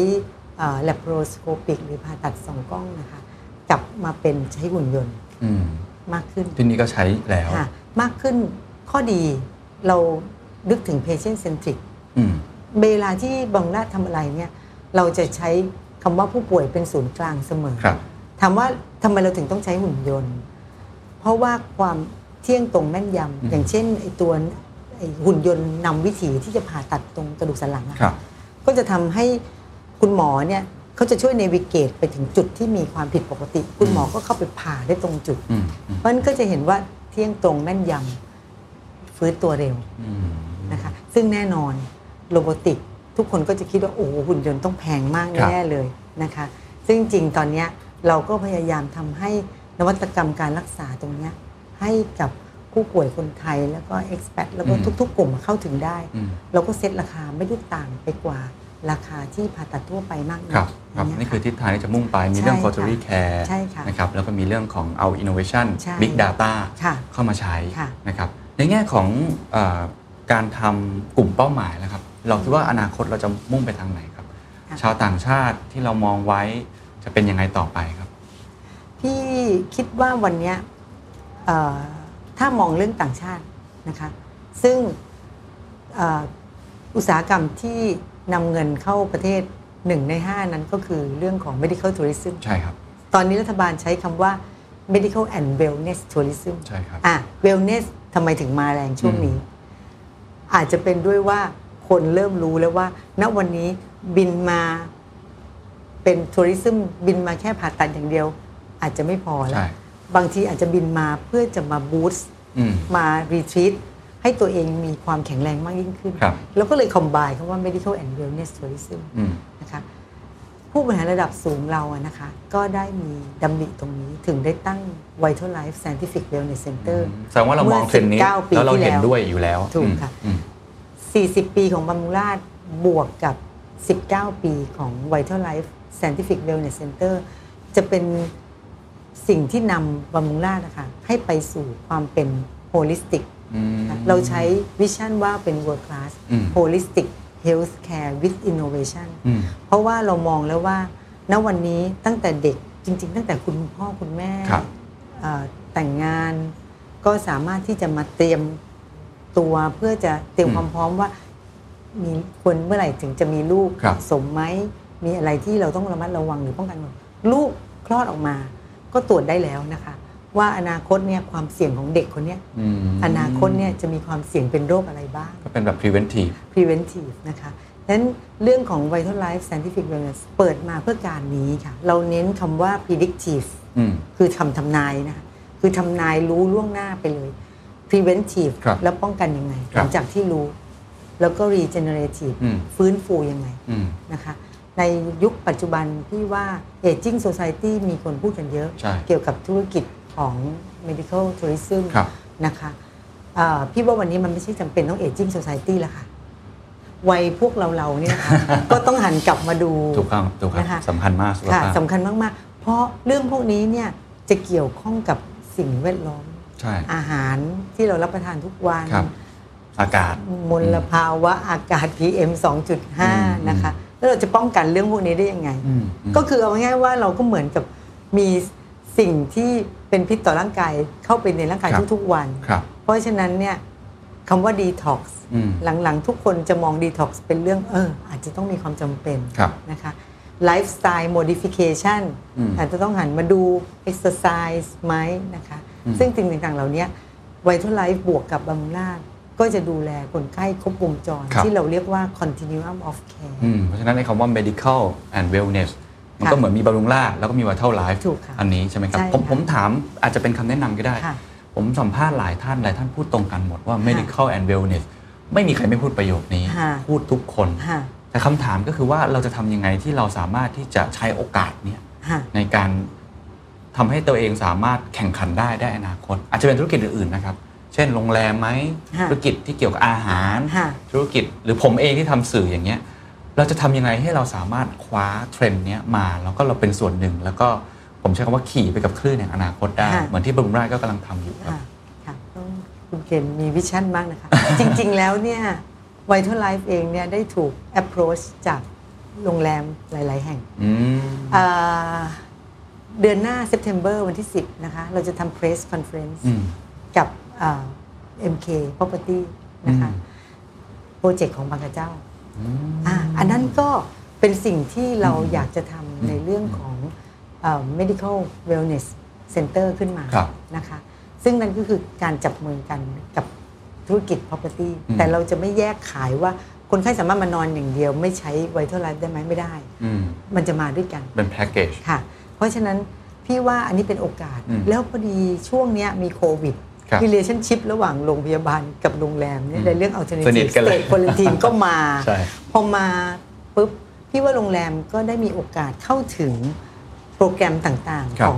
laparoscopic หรือผ่าตัดสองกล้องนะคะกลับมาเป็นใช้หุ่นยนต์มากขึ้น
ทีนี้ก็ใช้แล้ว
มากขึ้นข้อดีเรานึกถึง patient centric เวลาที่บำรุงราษฎร์ทำอะไรเนี่ยเราจะใช้คำว่าผู้ป่วยเป็นศูนย์กลางเสมอถามว่าทำไมเราถึงต้องใช้หุ่นยนต์เพราะว่าความเที่ยงตรงแม่นยำอย่างเช่นไอ้ตัวไอ้หุ่นยนต์นำวิถีที่จะผ่าตัดตรงกระดูกสันหลังก็จะทำให้คุณหมอเนี่ยเขาจะช่วยเนวิเกตไปถึงจุดที่มีความผิดปกติคุณหมอก็เข้าไปผ่าได้ตรงจุดเพราะนั้นก็จะเห็นว่าเที่ยงตรงแม่นยำฟื้นตัวเร็วนะคะซึ่งแน่นอนโรบอติกทุกคนก็จะคิดว่าโอ้หุ่นยนต์ต้องแพงมากแน่เลยนะคะซึ่งจริงตอนนี้เราก็พยายามทำให้นวัตกรรมการรักษาตรงนี้ให้กับผู้ป่วยคนไทยแล้วก็ expat แล้วก็ทุกๆกลุ่มเข้าถึงได้เราก็เซ็ตราคาไม่ได้ต่างไปกว่าราคาที่ผ่าตัดทั่วไปมากนัก
ครับนี่คือทิศทางที่จะมุ่งไปมีเรื่อง Coronary Care นะครับแล้วก็มีเรื่องของเอา Innovation Big Data เข้ามาใช้นะครับในแง่ของเอ่อการทำกลุ่มเป้าหมายนะครับเราคิดว่าอนาคตเราจะมุ่งไปทางไหนครับชาวต่างชาติที่เรามองไว้จะเป็นยังไงต่อไปครับ
พี่คิดว่าวันนี้ถ้ามองเรื่องต่างชาตินะคะซึ่งอุตสาหกรรมที่นำเงินเข้าประเทศหนึ่งในห้านั้นก็คือเรื่องของ medical tourism
ใช่ครับ
ตอนนี้รัฐบาลใช้คำว่า medical and wellness tourism
ใช่ครับ
อ่ะ wellness ทำไมถึงมาแรงช่วงนี้อาจจะเป็นด้วยว่าคนเริ่มรู้แล้วว่าณวันนี้บินมาเป็นทัวริซึมบินมาแค่ผ่าตัดอย่างเดียวอาจจะไม่พอแล้วบางทีอาจจะบินมาเพื่อจะมาบูสต์มารีทรีตให้ตัวเองมีความแข็งแรงมากยิ่งขึ้นแล้วก็เลยคอมไบน์คำว่า medical and wellness tourism นะคะผู้บริหารระดับสูงเราอะนะคะก็ได้มีดำริตรงนี้ถึงได้ตั้ง Vital Life Scientific Wellness Center
แสดงว่าเรามองเทรนด์นี้แล้วเราเห็นด้วยอยู่แล้ว
ถูกค่ะสี่สิบปีของบำรุงราษฎร์บวกกับสิบเก้าปีของ Vital Life Scientific Wellness Center จะเป็นสิ่งที่นำบำรุงราษฎร์นะคะให้ไปสู่ความเป็น holistic เราใช้วิชั่นว่าเป็น world class holistic health care with innovation เพราะว่าเรามองแล้วว่าณวันนี้ตั้งแต่เด็กจริงๆตั้งแต่คุณพ่อคุณแม่แต่งงานก็สามารถที่จะมาเตรียมตัวเพื่อจะเตรียมความพร้อมว่ามีควรเมื่อไหร่ถึงจะมีลูกสมไหมมีอะไรที่เราต้องระมัดระวังหรือป้องกันลูกคลอดออกมาก็ตรวจได้แล้วนะคะว่าอนาคตเนี่ยความเสี่ยงของเด็กคนเนี้ย
อืม
อนาคตเนี่ยจะมีความเสี่ยงเป็นโรคอะไรบ้าง
ก็เป็นแบบ preventive
preventive นะคะดังนั้นเรื่องของ Vital Life Scientific Wellness เปิดมาเพื่อการนี้ค่ะเราเน้นคำว่า predictive คือทำทำนายนะคะคือทำนายรู้ล่วงหน้าไปเลย preventive แล้วป้องกันยังไงหลังจากที่รู้แล้วก็ regenerative ฟื้นฟูยังไงนะคะในยุคปัจจุบันพี่ว่า aging society มีคนพูดกันเยอะเกี่ยวกับธุรกิจของ medical tourism นะคะพี่ว่าวันนี้มันไม่ใช่จำเป็นต้อง aging society แล้วค่ะวัยพวกเราเราเนี่ยนะคะ ก็ต้องหันกลับมาดู
ถูกครับถูกครับสำคัญมาก
ค่ะสำคัญมากๆเพราะเรื่องพวกนี้เนี่ยจะเกี่ยวข้องกับสิ่งแวดล้อมอาหารที่เรารับประทานทุกวัน
อากาศ
มลภาวะอากาศ พี เอ็ม สองจุดห้า นะคะแล้วเราจะป้องกันเรื่องพวกนี้ได้ยังไงก็คือเอาง่ายๆว่าเราก็เหมือนกับมีสิ่งที่เป็นพิษต่อร่างกายเข้าไปในร่างกายทุกๆวันเพราะฉะนั้นเนี่ยคำว่า detox หลังๆทุกคนจะมอง detox เป็นเรื่องเอออาจจะต้องมีความจำเป็นนะคะ lifestyle modification อาจจะต้องหันมาดู exercise ไหมนะคะซึ่งสิ่งต่างๆเหล่านี้ Vital Life บวกกับบำรุงราษฎร์ก็จะดูแลคนไข้ครบวงจรที่เราเรียกว่า continuum of care
เพราะฉะนั้นในคำว่า medical and wellness มันก็เหมือนมีบำรุงราษฎร์แล้วก็มี Vital Life อันนี้ใช่ไหมครับผมผมถามอาจจะเป็นคำแนะนำก็ได้ผมสัมภาษณ์หลายท่านหลายท่านพูดตรงกันหมดว่า medical and wellness ไม่มีใครไม่พูดประโยคนี้พูดทุกคนแต่คำถามก็คือว่าเราจะทำยังไงที่เราสามารถที่จะใช้โอกาสนี้ในการทำให้ตัวเองสามารถแข่งขันได้ได้อนาคตอาจจะเป็นธุรกิจอื่นๆนะครับเช่นโรงแรมไหมธุรกิจที่เกี่ยวกับอาหารธุรกิจหรือผมเองที่ทำสื่ออย่างเงี้ยเราจะทำยังไงให้เราสามารถคว้าเทรนด์นี้มาแล้วก็เราเป็นส่วนหนึ่งแล้วก็ผมใช้คำว่าขี่ไปกับคลื่นแห่งอนาคตได้เหมือนที่บำรุงราษฎร์ก็กำลังทำอยู่ครับ
ค่ะคุณเคนมีวิชั่นมากนะคะ จริงๆแล้วเนี่ย Vital Life เองเนี่ยได้ถูก approach จากโรงแรมหลายๆแห่งเดือนหน้า September วันที่สิบนะคะเราจะทำ press conference กับ เอ็ม เค Property นะคะโปรเจกต์ของบางกระเจ้าอ่าอันนั้นก็เป็นสิ่งที่เราอยากจะทำในเรื่องของ medical wellness center ขึ้นมานะคะซึ่งนั่นก็คือการจับมือกันกับธุรกิจ property แต่เราจะไม่แยกขายว่าคนไข้สามารถมานอนอย่างเดียวไม่ใช้ Vital Life ได้ไหมไม่ได้มันจะมาด้วยกัน
เป็นแพ็กเกจ
ค่ะเพราะฉะนั้นพี่ว่าอันนี้เป็นโอกาสแล้วพอดีช่วงนี้มีโควิดrelationship ระหว่างโรงพยาบาลกับโรงแรมเนี่ยในเรื่อง alternative state quarantine ก็มาพอมาปุ๊บพี่ว่าโรงแรมก็ได้มีโอกาสเข้าถึงโปรแกรมต่างๆของ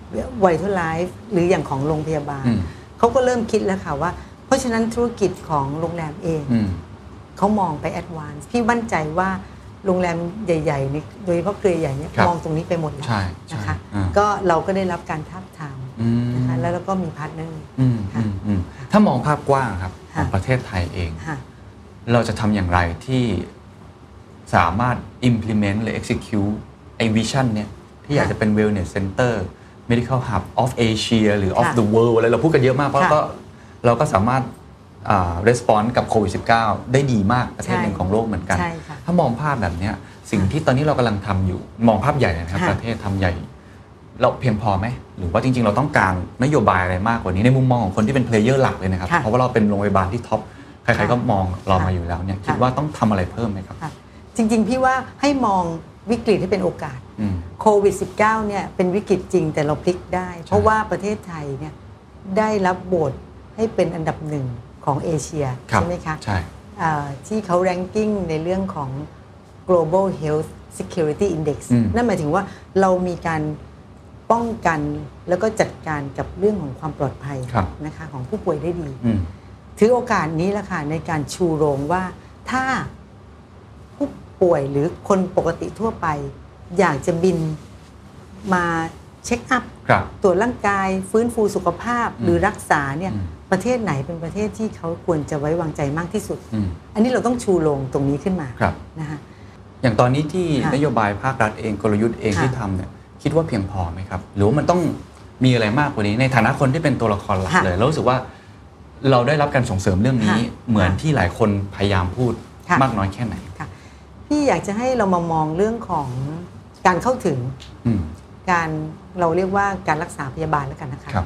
Vital Life หรืออย่างของโรงพยาบาลเขาก็เริ่มคิดแล้วค่ะว่าเพราะฉะนั้นธุรกิจของโรงแรมเองเขามองไป advance พี่มั่นใจว่าโรงแรมใหญ่ๆนี่โดยเฉพาะเครือใหญ่เนี่ยมองตรงนี้ไปหมดแล้วนะคะก็เราก็ได้รับการทาบทามนะคะแล้วเราก็มีพาร์ทเนอร์
ถ้ามองภาพกว้างครับของประเทศไทยเองเราจะทำอย่างไรที่สามารถ implement หรือ execute ไอ้ vision เนี่ยที่อยากจะเป็น wellness center medical hub of Asia หรือ of the world อะไรเราพูดกันเยอะมากเพราะก็เราก็สามารถresponse กับโควิด สิบเก้า ได้ดีมากประเทศหนึ่งของโลกเหมือนกันถ้ามองภาพแบบนี้สิ่งที่ตอนนี้เรากำลังทำอยู่มองภาพใหญ่นะครับประเทศทำใหญ่เราเพียงพอไหมหรือว่าจริงๆเราต้องการนโยบายอะไรมากกว่านี้ในมุมมองของคนที่เป็นเพลเยอร์หลักเลยนะครับเพราะว่าเราเป็นโรงพยาบาลที่ท็อปใครๆก็มองเรามาอยู่แล้วเนี่ยคิดว่าต้องทำอะไรเพิ่มไหมครับ
จริงๆพี่ว่าให้มองวิกฤตให้เป็นโอกาสโควิด สิบเก้า เนี่ยเป็นวิกฤตจริงแต่เราพลิกได้เพราะว่าประเทศไทยเนี่ยได้รับโหวตให้เป็นอันดับหนึ่งของเอเชียใช่ไหมคะ
ใช่
ที่เขา ranking ในเรื่องของ global health security index นั่นหมายถึงว่าเรามีการป้องกันแล้วก็จัดการกับเรื่องของความปลอดภัยนะคะของผู้ป่วยได้ดีถือโอกาสนี้แหละค่ะในการชูโรงว่าถ้าผู้ป่วยหรือคนปกติทั่วไปอยากจะบินมาเช็คอัพตรวจร่างกายฟื้นฟูสุขภาพหรือรักษาเนี่ยประเทศไหนเป็นประเทศที่เขาควรจะไว้วางใจมากที่สุด อ, อันนี้เราต้องชูโรงตรงนี้ขึ้นมานะคะ
อย่างตอนนี้ที่นโยบายภาครัฐเองกลยุทธ์เองที่ทำเนี่ยคิดว่าเพียงพอไหมครับหรือว่ามันต้องมีอะไรมากกว่านี้ในฐานะคนที่เป็นตัวละครหลักเลยแล้วรู้สึกว่าเราได้รับการส่งเสริมเรื่องนี้เหมือนที่หลายคนพยายามพูดมากน้อยแค่ไหน
พี่อยากจะให้เรามามองเรื่องของการเข้าถึงการเราเรียกว่าการรักษาพยาบาลแล้วกันนะคะ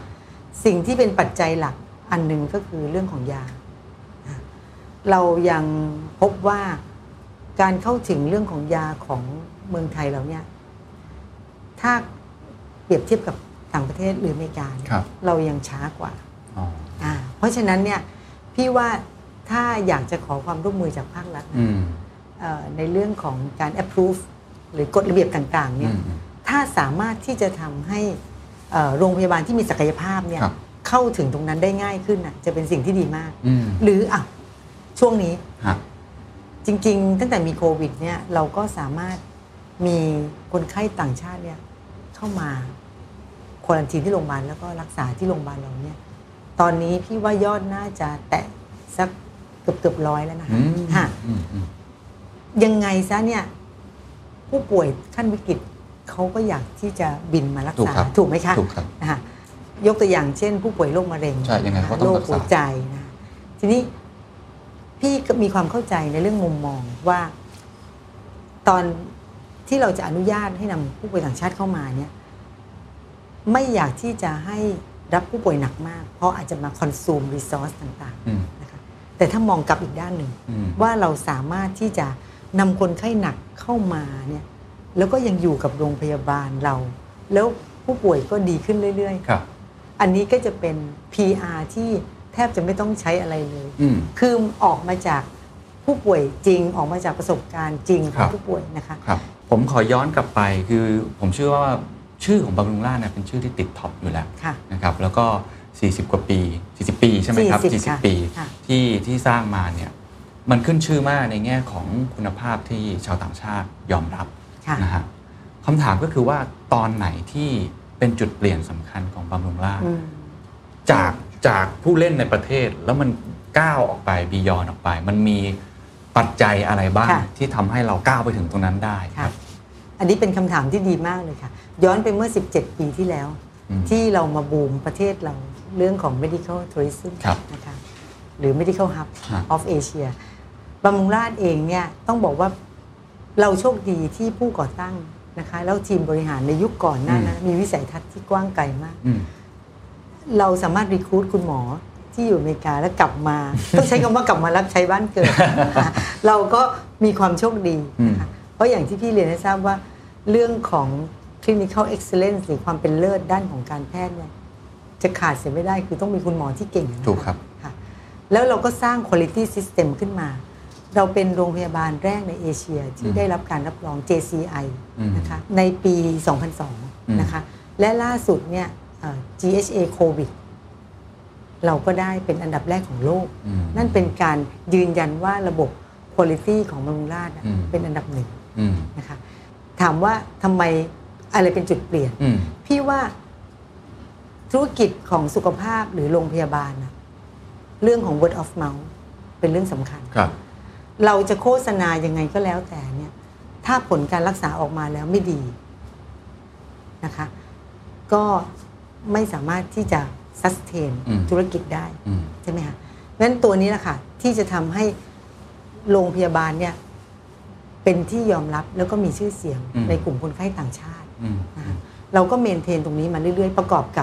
สิ่งที่เป็นปัจจัยหลักอันหนึ่งก็คือเรื่องของยาเรายังพบว่าการเข้าถึงเรื่องของยาของเมืองไทยเราเนี่ยถ้าเปรียบเทียบกับต่างประเทศหรืออเมริกาเรายังช้ากว่าอ่าเพราะฉะนั้นเนี่ยพี่ว่าถ้าอยากจะขอความร่วมมือจากภาครัฐในเรื่องของการ approve หรือกฎระเบียบต่างๆเนี่ยถ้าสามารถที่จะทำให้โรงพยาบาลที่มีศักยภาพเนี่ยเข้าถึงตรงนั้นได้ง่ายขึ้นน่ะจะเป็นสิ่งที่ดีมากหรืออ่ะช่วงนี้จริงๆตั้งแต่มีโควิดเนี่ยเราก็สามารถมีคนไข้ต่างชาติเนี่ยเข้ามาควอรันทีนที่โรงพยาบาลแล้วก็รักษาที่โรงพยาบาลเราเนี่ยตอนนี้พี่ว่ายอดน่าจะแตะสักเกือบเกือบร้อยแล้วนะคะฮะยังไงซะเนี่ยผู้ป่วยขั้นวิกฤตเขาก็อยากที่จะบินมารักษาถูกไหมคะนะคะยกตัวอย่างเช่นผู้ป่วยโรคมะเร็งโรคหัวใจนะทีนี้พี่ก็มีความเข้าใจในเรื่องมุมมองว่าตอนที่เราจะอนุญาตให้นำผู้ป่วยต่างชาติเข้ามาเนี่ยไม่อยากที่จะให้รับผู้ป่วยหนักมากเพราะอาจจะมาคอนซูมรีซอสต่างๆนะคะแต่ถ้ามองกลับอีกด้านหนึ่งว่าเราสามารถที่จะนำคนไข้หนักเข้ามาเนี่ยแล้วก็ยังอยู่กับโรงพยาบาลเราแล้วผู้ป่วยก็ดีขึ้นเรื่อยๆอันนี้ก็จะเป็น พี อาร์ ที่แทบจะไม่ต้องใช้อะไรเลยคือออกมาจากผู้ป่วยจริงออกมาจากประสบการณ์จริงของผู้ป่วยนะคะ
ผมขอย้อนกลับไปคือผมเชื่อว่าชื่อของบำรุงราษฎร์เนี่ยเป็นชื่อที่ติดท็อปอยู่แล้วนะครับแล้วก็สี่สิบกว่าปีสี่สิบปีใช่ไหมครับสี่สิบปีที่ที่สร้างมาเนี่ยมันขึ้นชื่อมากในแง่ของคุณภาพที่ชาวต่างชาติยอมรับนะฮะคำถามก็คือว่าตอนไหนที่เป็นจุดเปลี่ยนสำคัญของบำรุงราษฎร์จากจากผู้เล่นในประเทศแล้วมันก้าวออกไปบียอนออกไปมันมีปัจจัยอะไรบ้างที่ทำให้เราก้าวไปถึงตรงนั้นได้ครับ
อันนี้เป็นคำถามที่ดีมากเลยค่ะย้อนไปเมื่อสิบเจ็ดปีที่แล้วที่เรามาบูมประเทศเราเรื่องของ medical tourism นะคะหรือ medical hub of Asia บำรุงราษฎร์เองเนี่ยต้องบอกว่าเราโชคดีที่ผู้ก่อตั้งนะคะแล้วทีมบริหารในยุคก่อนหน้านั้นมีวิสัยทัศน์ที่กว้างไกลมากเราสามารถรีครูทคุณหมอที่อยู่อเมริกาแล้วกลับมาต้องใช้คำว่ากลับมารับใช้บ้านเกิดเราก็มีความโชคดีนะคะเพราะอย่างที่พี่เรียนให้ทราบว่าเรื่องของ clinical excellence หรือความเป็นเลิศด้านของการแพทย์เนี่ยจะขาดเสียไม่ได้คือต้องมีคุณหมอที่เก่ง
ถูกครับ
ค่ะแล้วเราก็สร้าง quality system ขึ้นมาเราเป็นโรงพยาบาลแรกในเอเชียที่ได้รับการรับรอง เจ ซี ไอ นะคะในปีสองพันสองนะคะและล่าสุดเนี่ย จี เอช เอ COVID เราก็ได้เป็นอันดับแรกของโลกนั่นเป็นการยืนยันว่าระบบ quality ของบำรุงราษฎร์เป็นอันดับหนึ่งนะคะถามว่าทำไมอะไรเป็นจุดเปลี่ยนพี่ว่าธุรกิจของสุขภาพหรือโรงพยาบาลนะเรื่องของ word of mouth เป็นเรื่องสำคัญเราจะโฆษณายังไงก็แล้วแต่เนี่ยถ้าผลการรักษาออกมาแล้วไม่ดีนะคะก็ไม่สามารถที่จะ sustain ธุรกิจได้ใช่ไหมคะเพราะฉะนั้นตัวนี้แหละค่ะที่จะทำให้โรงพยาบาลเนี่ยเป็นที่ยอมรับแล้วก็มีชื่อเสียงในกลุ่มคนไข้ต่างชาตินะคะเราก็เมนเทนตรงนี้มาเรื่อยๆประกอบกับ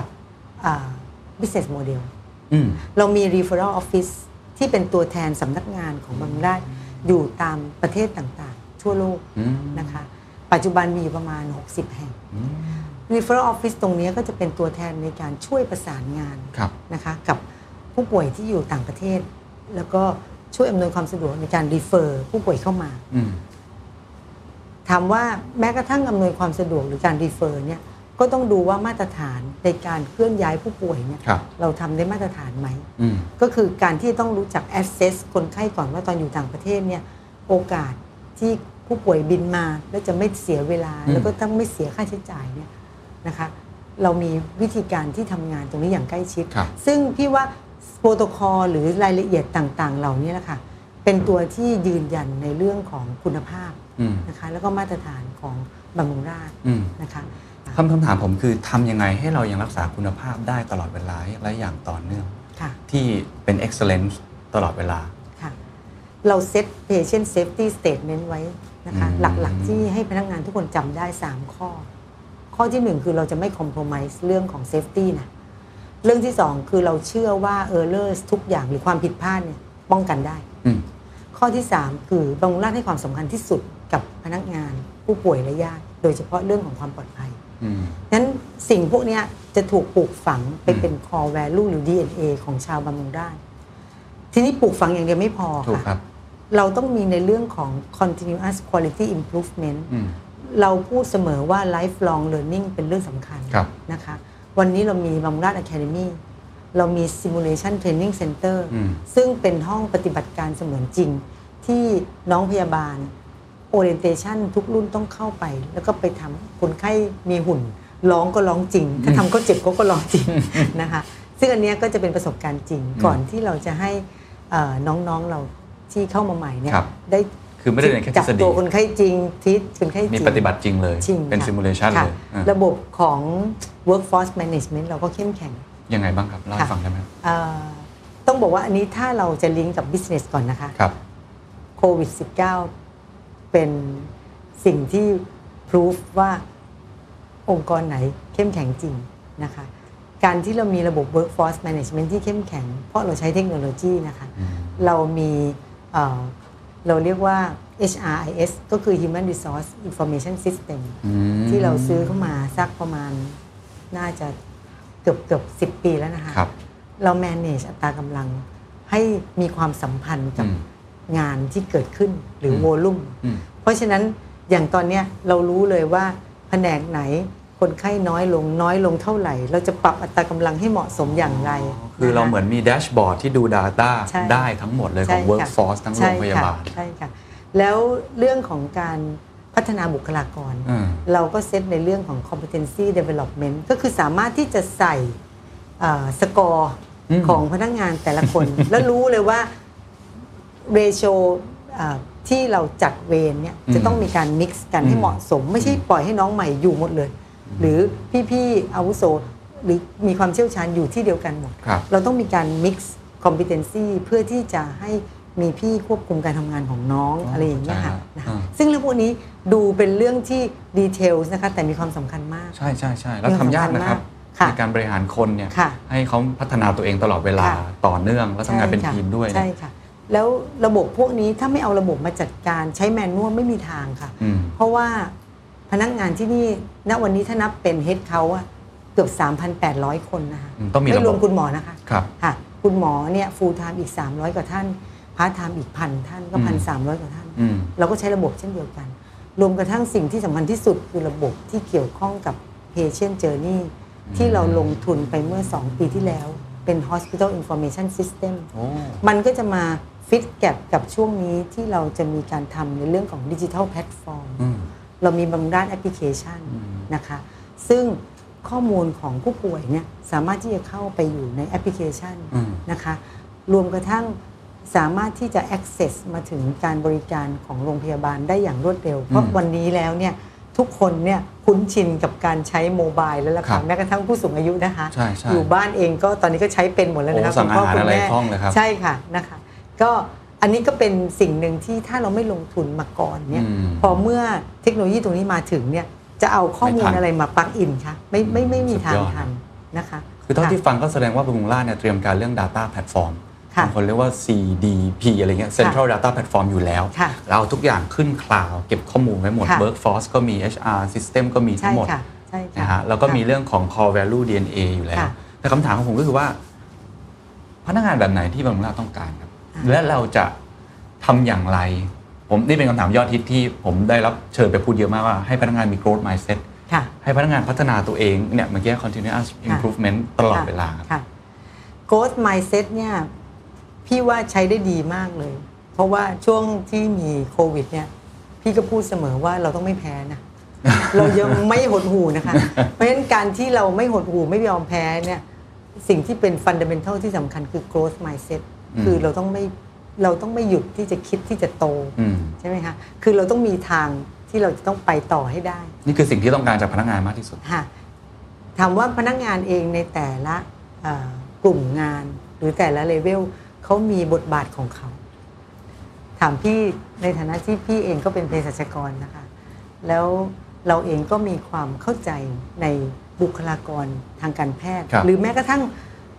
business model เรามี referral office ที่เป็นตัวแทนสำนักงานของบำรุงราษฎร์อยู่ตามประเทศต่างๆทั่วโลกนะคะปัจจุบันมีอยู่ประมาณหกสิบแห่ง referral office ตรงนี้ก็จะเป็นตัวแทนในการช่วยประสานงานนะคะกับผู้ป่วยที่อยู่ต่างประเทศแล้วก็ช่วยอำนวยความสะดวกในการ refer ผู้ป่วยเข้ามาถามว่าแม้กระทั่งอำนวยความสะดวกหรือการ refer เนี่ยก็ต้องดูว่ามาตรฐานในการเคลื่อนย้ายผู้ป่วยเนี่ย ร, เราทำได้มาตรฐานไหมก็คือการที่ต้องรู้จัก assess คนไข้ก่อนว่าตอนอยู่ต่างประเทศเนี่ยโอกาสที่ผู้ป่วยบินมาแล้วจะไม่เสียเวลาแล้วก็ต้องไม่เสียค่าใช้จ่ายเนี่ยนะคะเรามีวิธีการที่ทำงานตรงนี้อย่างใกล้ชิดซึ่งพี่ว่าโปรโตคอลหรือรายละเอียดต่างๆเหล่านี้แหละค่ะเป็นตัวที่ยืนยันในเรื่องของคุณภาพนะคะแล้วก็มาตรฐานของบำรุงราษฎร์นะคะ
คำคำถามผมคือทำยังไงให้เรายังรักษาคุณภาพได้ตลอดเวลาและอย่างต่อเนื่องที่เป็น excellence ตลอดเวลา
ค่ะเราเซต patient safety statement ไว้นะคะหลักๆที่ให้พนักงานทุกคนจำได้สามข้อข้อที่หนึ่งคือเราจะไม่ compromise เรื่องของ safety นะเรื่องที่สองคือเราเชื่อว่า errors ทุกอย่างหรือความผิดพลาดเนี่ยป้องกันได้ข้อที่สามคือบำรุงราษฎร์ให้ความสำคัญที่สุดกับพนักงานผู้ป่วยและญาติโดยเฉพาะเรื่องของความปลอดภัยนั้นสิ่งพวกนี้จะถูกปลูกฝังไปเป็น core value หรือ ดี เอ็น เอ ของชาวบำรุงราษฎร์ทีนี้ปลูกฝังอย่างเดียวไม่พอค่ะเราต้องมีในเรื่องของ continuous quality improvement เราพูดเสมอว่า lifelong learning เป็นเรื่องสำคัญนะคะวันนี้เรามีบำรุงราษฎร์ Academy เรามี simulation training center ซึ่งเป็นห้องปฏิบัติการเสมือนจริงที่น้องพยาบาล orientation ทุกรุ่นต้องเข้าไปแล้วก็ไปทำคนไข้มีหุ่นร้องก็ร้องจริงถ้าทำก็เจ็บก็ก็ร้องจริงนะคะซึ่งอันนี้ก็จะเป็นประสบการณ์จริงก่อนที่เราจะให้น้องๆเราที่เข้ามาใหม่เนี่ยได้
คือไม่ได้ในแค่ทฤษฎี
จับตัวคนไข้จริงทิศคนไข้จริง
มีปฏิบัติจริงเลยเป็น simulation เลย
ระบบของ workforce management เราก็เข้มแข็ง
ยังไงบ้างครับเล่าให้ฟังได้ไหม
ต้องบอกว่าอันนี้ถ้าเราจะลิงก์กับ business ก่อนนะคะโควิด สิบเก้า เป็นสิ่งที่ proof ว่าองค์กรไหนเข้มแข็งจริงนะคะการที่เรามีระบบ workforce management ที่เข้มแข็งเพราะเราใช้เทคโนโลยีนะคะเรามีเราเรียกว่า เอช อาร์ ไอ เอส ก็คือ Human Resource Information System ที่เราซื้อเข้ามาสักประมาณน่าจะเกือบเกือบสิบปีแล้วนะคะเรา manage อัตรากำลังให้มีความสัมพันธ์กับงานที่เกิดขึ้นหรือ volume เพราะฉะนั้นอย่างตอนนี้เรารู้เลยว่าแผนกไหนคนไข้น้อยลงน้อยลงเท่าไหร่เราจะปรับอัตรากำลังให้เหมาะสมอย่างไร
คือเราเหมือนมีแดชบอร์ดที่ดู Data ได้ทั้งหมดเลยของ Workforce ทั้งโรงพยาบาล
ใช่ค่ะแล้วเรื่องของการพัฒนาบุคลากรเราก็เซตในเรื่องของ competency development ก็คือสามารถที่จะใส่สกอร์ของพนักงานแต่ละคน แล้วรู้เลยว่า ratio ที่เราจัดเวรเนี่ยจะต้องมีการ mix กันให้เหมาะสมไม่ใช่ปล่อยให้น้องใหม่อยู่หมดเลยหรือพี่ๆอาวุโสหรือมีความเชี่ยวชาญอยู่ที่เดียวกันหมดเราต้องมีการ mix competency เพื่อที่จะให้มีพี่ควบคุมการทำงานของน้องอะไรอย่างเงี้ยค่ะซึ่งเรื่องพวกนี้ดูเป็นเรื่องที่ดีเทลนะคะแต่มีความสำคัญมาก
ใช่ใช่ใช่แล้วทำยากนะครับในการบริหารคนเนี่ยให้เขาพัฒนาตัวเองตลอดเวลาต่อเนื่องแล้วทำงานเป็นทีมด้วย
ใช่ค่ะแล้วระบบพวกนี้ถ้าไม่เอาระบบมาจัดการใช้แมนนวลไม่มีทางค่ะเพราะว่าพนักงานที่นี่ณวันนี้ถ้านับเป็นเฮดเขาอะเกือบ สามพันแปดร้อย คนนะคะไม่รวมคุณหมอนะคะค่ะคุณหมอเนี่ยฟูลไทม์อีกสามร้อยกว่าท่านพาร์ทไทม์อีกพันท่านก็ หนึ่งพันสามร้อย กว่าท่านเราก็ใช้ระบบเช่นเดียวกันรวมกระทั่งสิ่งที่สำคัญที่สุดคือระบบที่เกี่ยวข้องกับ Patient Journey ที่เราลงทุนไปเมื่อสองปีที่แล้วเป็น Hospital Information System มันก็จะมาฟิตแกปกับช่วงนี้ที่เราจะมีการทำในเรื่องของ Digital Platform เรามีบางด้านแอปพลิเคชันนะคะซึ่งข้อมูลของผู้ป่วยเนี่ยสามารถที่จะเข้าไปอยู่ในแอปพลิเคชันนะคะรวมกระทั่งสามารถที่จะ access มาถึงการบริการของโรงพยาบาลได้อย่างรวดเร็วเพราะวันนี้แล้วเนี่ยทุกคนเนี่ยคุ้นชินกับการใช้โมบายแล้วล่ะค่ะแม้กระทั่งผู้สูงอายุนะคะอยู่บ้านเองก็ตอนนี้ก็ใช้เป็นหมดแล้วนะคะ
คุณพ่อคุณแม่
ใช่ค่ะนะคะก็อันนี้ก็เป็นสิ่งหนึ่งที่ถ้าเราไม่ลงทุนมาก่อนเนี่ยพอเมื่อเทคโนโลยีตรงนี้มาถึงเนี่ยจะเอาข้อมูลอะไรมาปลั๊กอินคะไม่ไม่ไม่มีทางทันนะคะ
คือเท่าที่ฟังก็แสดงว่าบำรุงราษฎร์เนี่ยเตรียมการเรื่อง Data Platform บางคนเรียกว่า ซี ดี พี อะไรเงี้ย Central Data Platform อยู่แล้วเราทุกอย่างขึ้นคลาวด์เก็บข้อมูลไว้หมด Workforce ก็มี เอช อาร์ System ก็มีทั้งหมดนะฮะแล้วก็มีเรื่องของ Core Value ดี เอ็น เอ อยู่แล้วแต่คำถามของผมก็คือว่าพนักงานแบบไหนที่บำรุงราษฎร์ต้องการครับและเราจะทำอย่างไรผมนี่เป็นคำถามยอดฮิตที่ผมได้รับเชิญไปพูดเยอะมากว่าให้พนักงานมี growth mindset ให้พนักงานพัฒนาตัวเองเนี่ยเมื่อกี้ continuous improvement ตลอดเวลา
growth mindset เนี่ยพี่ว่าใช้ได้ดีมากเลยเพราะว่าช่วงที่มีโควิดเนี่ยพี่ก็พูดเสมอว่าเราต้องไม่แพ้นะ เรายังไม่หดหู่นะคะ เพราะฉะนั้นการที่เราไม่หดหู่ไม่ยอมแพ้เนี่ยสิ่งที่เป็น fundamental ที่สำคัญคือ growth mindset คือเราต้องไม่เราต้องไม่หยุดที่จะคิดที่จะโตใช่ไหมคะคือเราต้องมีทางที่เราจะต้องไปต่อให้ได้
นี่คือสิ่งที่ต้องการจากพนักงานมากที่สุด
ค่ะถามว่าพนักงานเองในแต่ละกลุ่มงานหรือแต่ละเลเวลเขามีบทบาทของเขาถามพี่ในฐานะที่พี่เองก็เป็นเภสัชกรนะคะแล้วเราเองก็มีความเข้าใจในบุคลากรทางการแพทย์หรือแม้กระทั่ง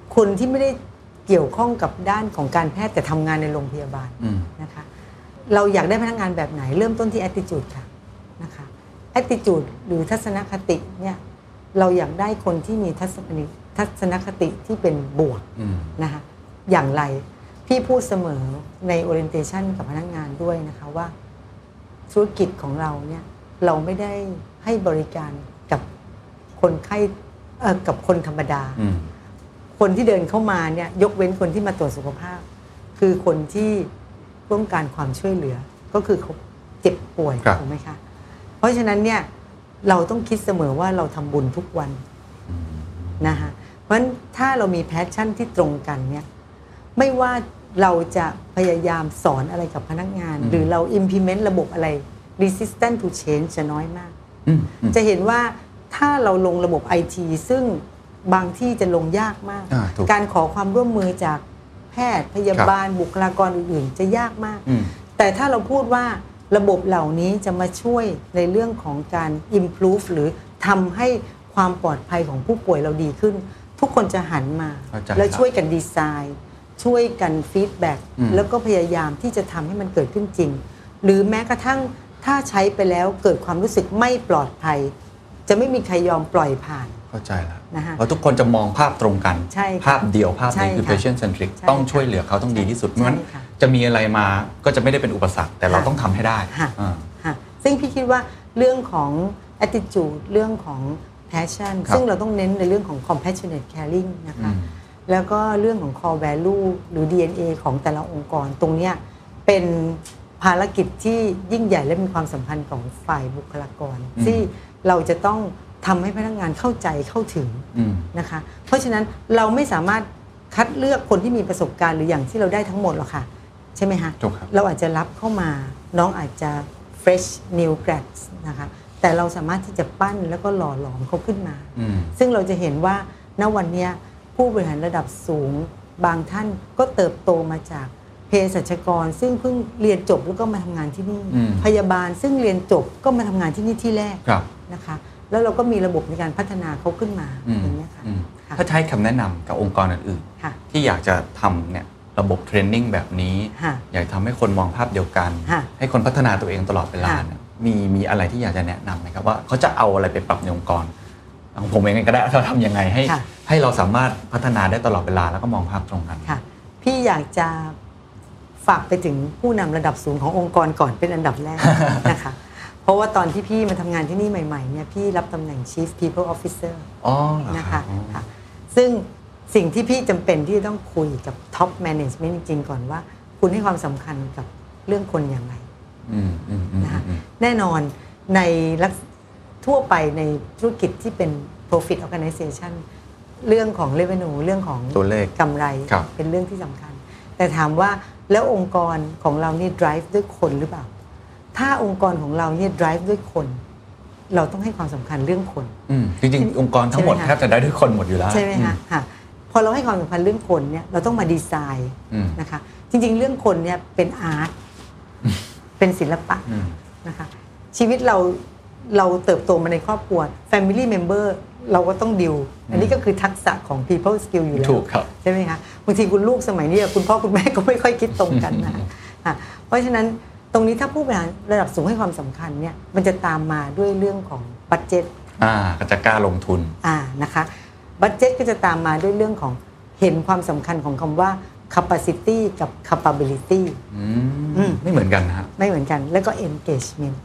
คนที่ไม่ได้เกี่ยวข้องกับด้านของการแพทย์แต่ทำงานในโรงพยาบาลนะคะเราอยากได้พนักงานแบบไหนเริ่มต้นที่ attitude ค่ะนะคะ attitude หรือทัศนคติเนี่ยเราอยากได้คนที่มีทัศนทัศนคติที่เป็นบวกนะคะอย่างไรพี่พูดเสมอใน orientation กับพนักงานด้วยนะคะว่าธุรกิจของเราเนี่ยเราไม่ได้ให้บริการกับคนไข้เอ่อกับคนธรรมดาคนที่เดินเข้ามาเนี่ยยกเว้นคนที่มาตรวจสุขภาพคือคนที่ต้องการความช่วยเหลือก็คือเขาเจ็บป่วยถูกไหมคะเพราะฉะนั้นเนี่ยเราต้องคิดเสมอว่าเราทำบุญทุกวันนะคะเพราะฉะนั้นถ้าเรามีแพชชั่นที่ตรงกันเนี่ยไม่ว่าเราจะพยายามสอนอะไรกับพนักงานหรือเรา implement ระบบอะไร resistant to change จะน้อยมากจะเห็นว่าถ้าเราลงระบบ ไอ ที ซึ่งบางที่จะลงยากมากการขอความร่วมมือจากแพทย์พยาบาลบุคลากรอื่นๆจะยากมากแต่ถ้าเราพูดว่าระบบเหล่านี้จะมาช่วยในเรื่องของการ improve หรือทำให้ความปลอดภัยของผู้ป่วยเราดีขึ้นทุกคนจะหันมาแล้วช่วยกันดีไซน์ช่วยกันฟีดแบ็กแล้วก็พยายามที่จะทำให้มันเกิดขึ้นจริงหรือแม้กระทั่งถ้าใช้ไปแล้วเกิดความรู้สึกไม่ปลอดภัยจะไม่มีใครยอมปล่อยผ่าน
เข้าใจแล้วเพราะทุกคนจะมองภาพตรงกันภาพเดียวภาพนี้คือ patient centric ต้องช่วยเหลือเขาต้องดีที่สุดเพราะฉะนั้นจะมีอะไรมาก็จะไม่ได้เป็นอุปสรรคแต่เราต้องทำให้ได้
ซึ่งพี่คิดว่าเรื่องของ attitude เรื่องของ passion ซึ่งเราต้องเน้นในเรื่องของ compassionate caring นะคะแล้วก็เรื่องของ core value หรือ ดี เอ็น เอ ของแต่ละองค์กรตรงนี้เป็นภารกิจที่ยิ่งใหญ่และมีความสัมพันธ์ของฝ่ายบุคลากรที่เราจะต้องทำให้พนักงานเข้าใจเข้าถึงนะคะเพราะฉะนั้นเราไม่สามารถคัดเลือกคนที่มีประสบการณ์หรืออย่างที่เราได้ทั้งหมดหรอกค่ะใช่ไหมคะเราอาจจะรับเข้ามาน้องอาจจะ fresh new grads นะคะแต่เราสามารถที่จะปั้นแล้วก็หล่อหลอมเขาขึ้นมาซึ่งเราจะเห็นว่าณวันนี้ผู้บริหารระดับสูงบางท่านก็เติบโตมาจากเภสัชกรซึ่งเพิ่งเรียนจบแล้วก็มาทำงานที่นี่พยาบาลซึ่งเรียนจบก็มาทำงานที่นี่ที่แรกนะคะแล้วเราก็มีระบบในการพัฒนาเขาขึ้นมาอย่างนี้ค่ะ
ถ้าใช้คำแนะนำกับองค์กรอื่นๆที่อยากจะทำเนี่ยระบบเทรนนิ่งแบบนี้อยากทำให้คนมองภาพเดียวกันให้คนพัฒนาตัวเองตลอดเวลามีมีอะไรที่อยากจะแนะนำไหมครับว่าเขาจะเอาอะไรไปปรับในองค์กรของผมเองก็ได้เราทำยังไงให้ให้เราสามารถพัฒนาได้ตลอดเวลาแล้วก็มองภาพตรงกัน
ค่ะพี่อยากจะฝากไปถึงผู้นำระดับสูงขององค์กรก่อนเป็นอันดับแรกนะคะเพราะว่าตอนที่พี่มาทำงานที่นี่ใหม่ๆเนี่ยพี่รับตำแหน่ง Chief People Officer นะคะซึ่งสิ่งที่พี่จำเป็นที่ต้องคุยกับ Top Management จริงๆก่อนว่าคุณให้ความสำคัญกับเรื่องคนอย่างไรนะคะแน่นอนในทั่วไปในธุรกิจที่เป็น profit organization เรื่องของ revenue เรื่องของ
ตัวเลข
กำไรเป็นเรื่องที่สำคัญแต่ถามว่าแล้วองค์กรของเรานี่ drive ด้วยคนหรือเปล่าถ้าองค์กรของเราเนี่ย drive ด้วยคนเราต้องให้ความสำคัญเรื่องคน
จริงๆองค์กรทั้งหมดแทบจะได้ด้วยคนหมดอยู่แล้ว
ใช่ไหมคะค่ะพอเราให้ความสำคัญเรื่องคนเนี่ยเราต้องมาดีไซน์นะคะจริงๆเรื่องคนเนี่ยเป็นอาร์ตเป็นศิลปะนะคะชีวิตเราเราเติบโตมาในครอบครัว family member เราก็ต้องดิวอันนี้ก็คือทักษะของ people skill อยู่แล้วใช่ไหมคะบางทีคุณลูกสมัยนี้คุณพ่อคุณแม่ก็ไม่ค่อยคิดตรงกันนะเพราะฉะนั้นตรงนี้ถ้าผู้บริหารระดับสูงให้ความสำคัญเนี่ยมันจะตามมาด้วยเรื่องของบัดเจ็ต
อ่าก็จะกล้าลงทุน
อ่านะคะบัดเจ็ตก็จะตามมาด้วยเรื่องของเห็นความสำคัญของคำว่า capacity กับ capability
อืมไม่เหมือนกันนะ
ไม่เหมือนกันแล้วก็ engagement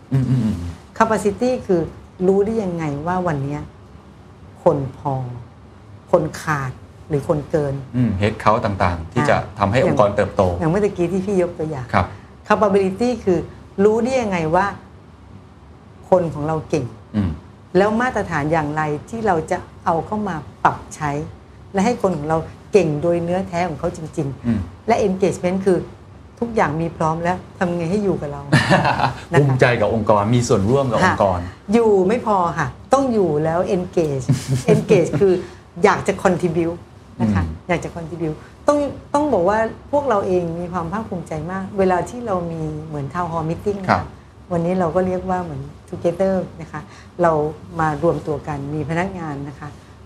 capacity คือรู้ได้ยังไงว่าวันนี้คนพอคนขาดหรือคนเกิน
เฮดเขาต่างๆที่จะทำให้องค์กรเติบโต
อย่างเมื่อกี้ที่พี่ยกตัวอย่าง
ครับ
capability คือรู้ได้ยังไงว่าคนของเราเก่งแล้วมาตรฐานอย่างไรที่เราจะเอาเข้ามาปรับใช้และให้คนของเราเก่งโดยเนื้อแท้ของเขาจริงๆและ engagement คือทุกอย่างมีพร้อมแล้วทำไงให้อยู่กับเรา
ภูมิใจกับองค์กรมีส่วนร่วมกับองค์กร
อยู่ไม่พอค่ะต้องอยู่แล้ว engage engage คืออยากจะ contribute นะคะอยากจะ contribute ต้องต้องบอกว่าพวกเราเองมีความภาคภูมิใจมากเวลาที่เรามีเหมือน town hall meeting นะคะวันนี้เราก็เรียกว่าเหมือน together นะคะเรามารวมตัวกันมีพนักงานนะคะ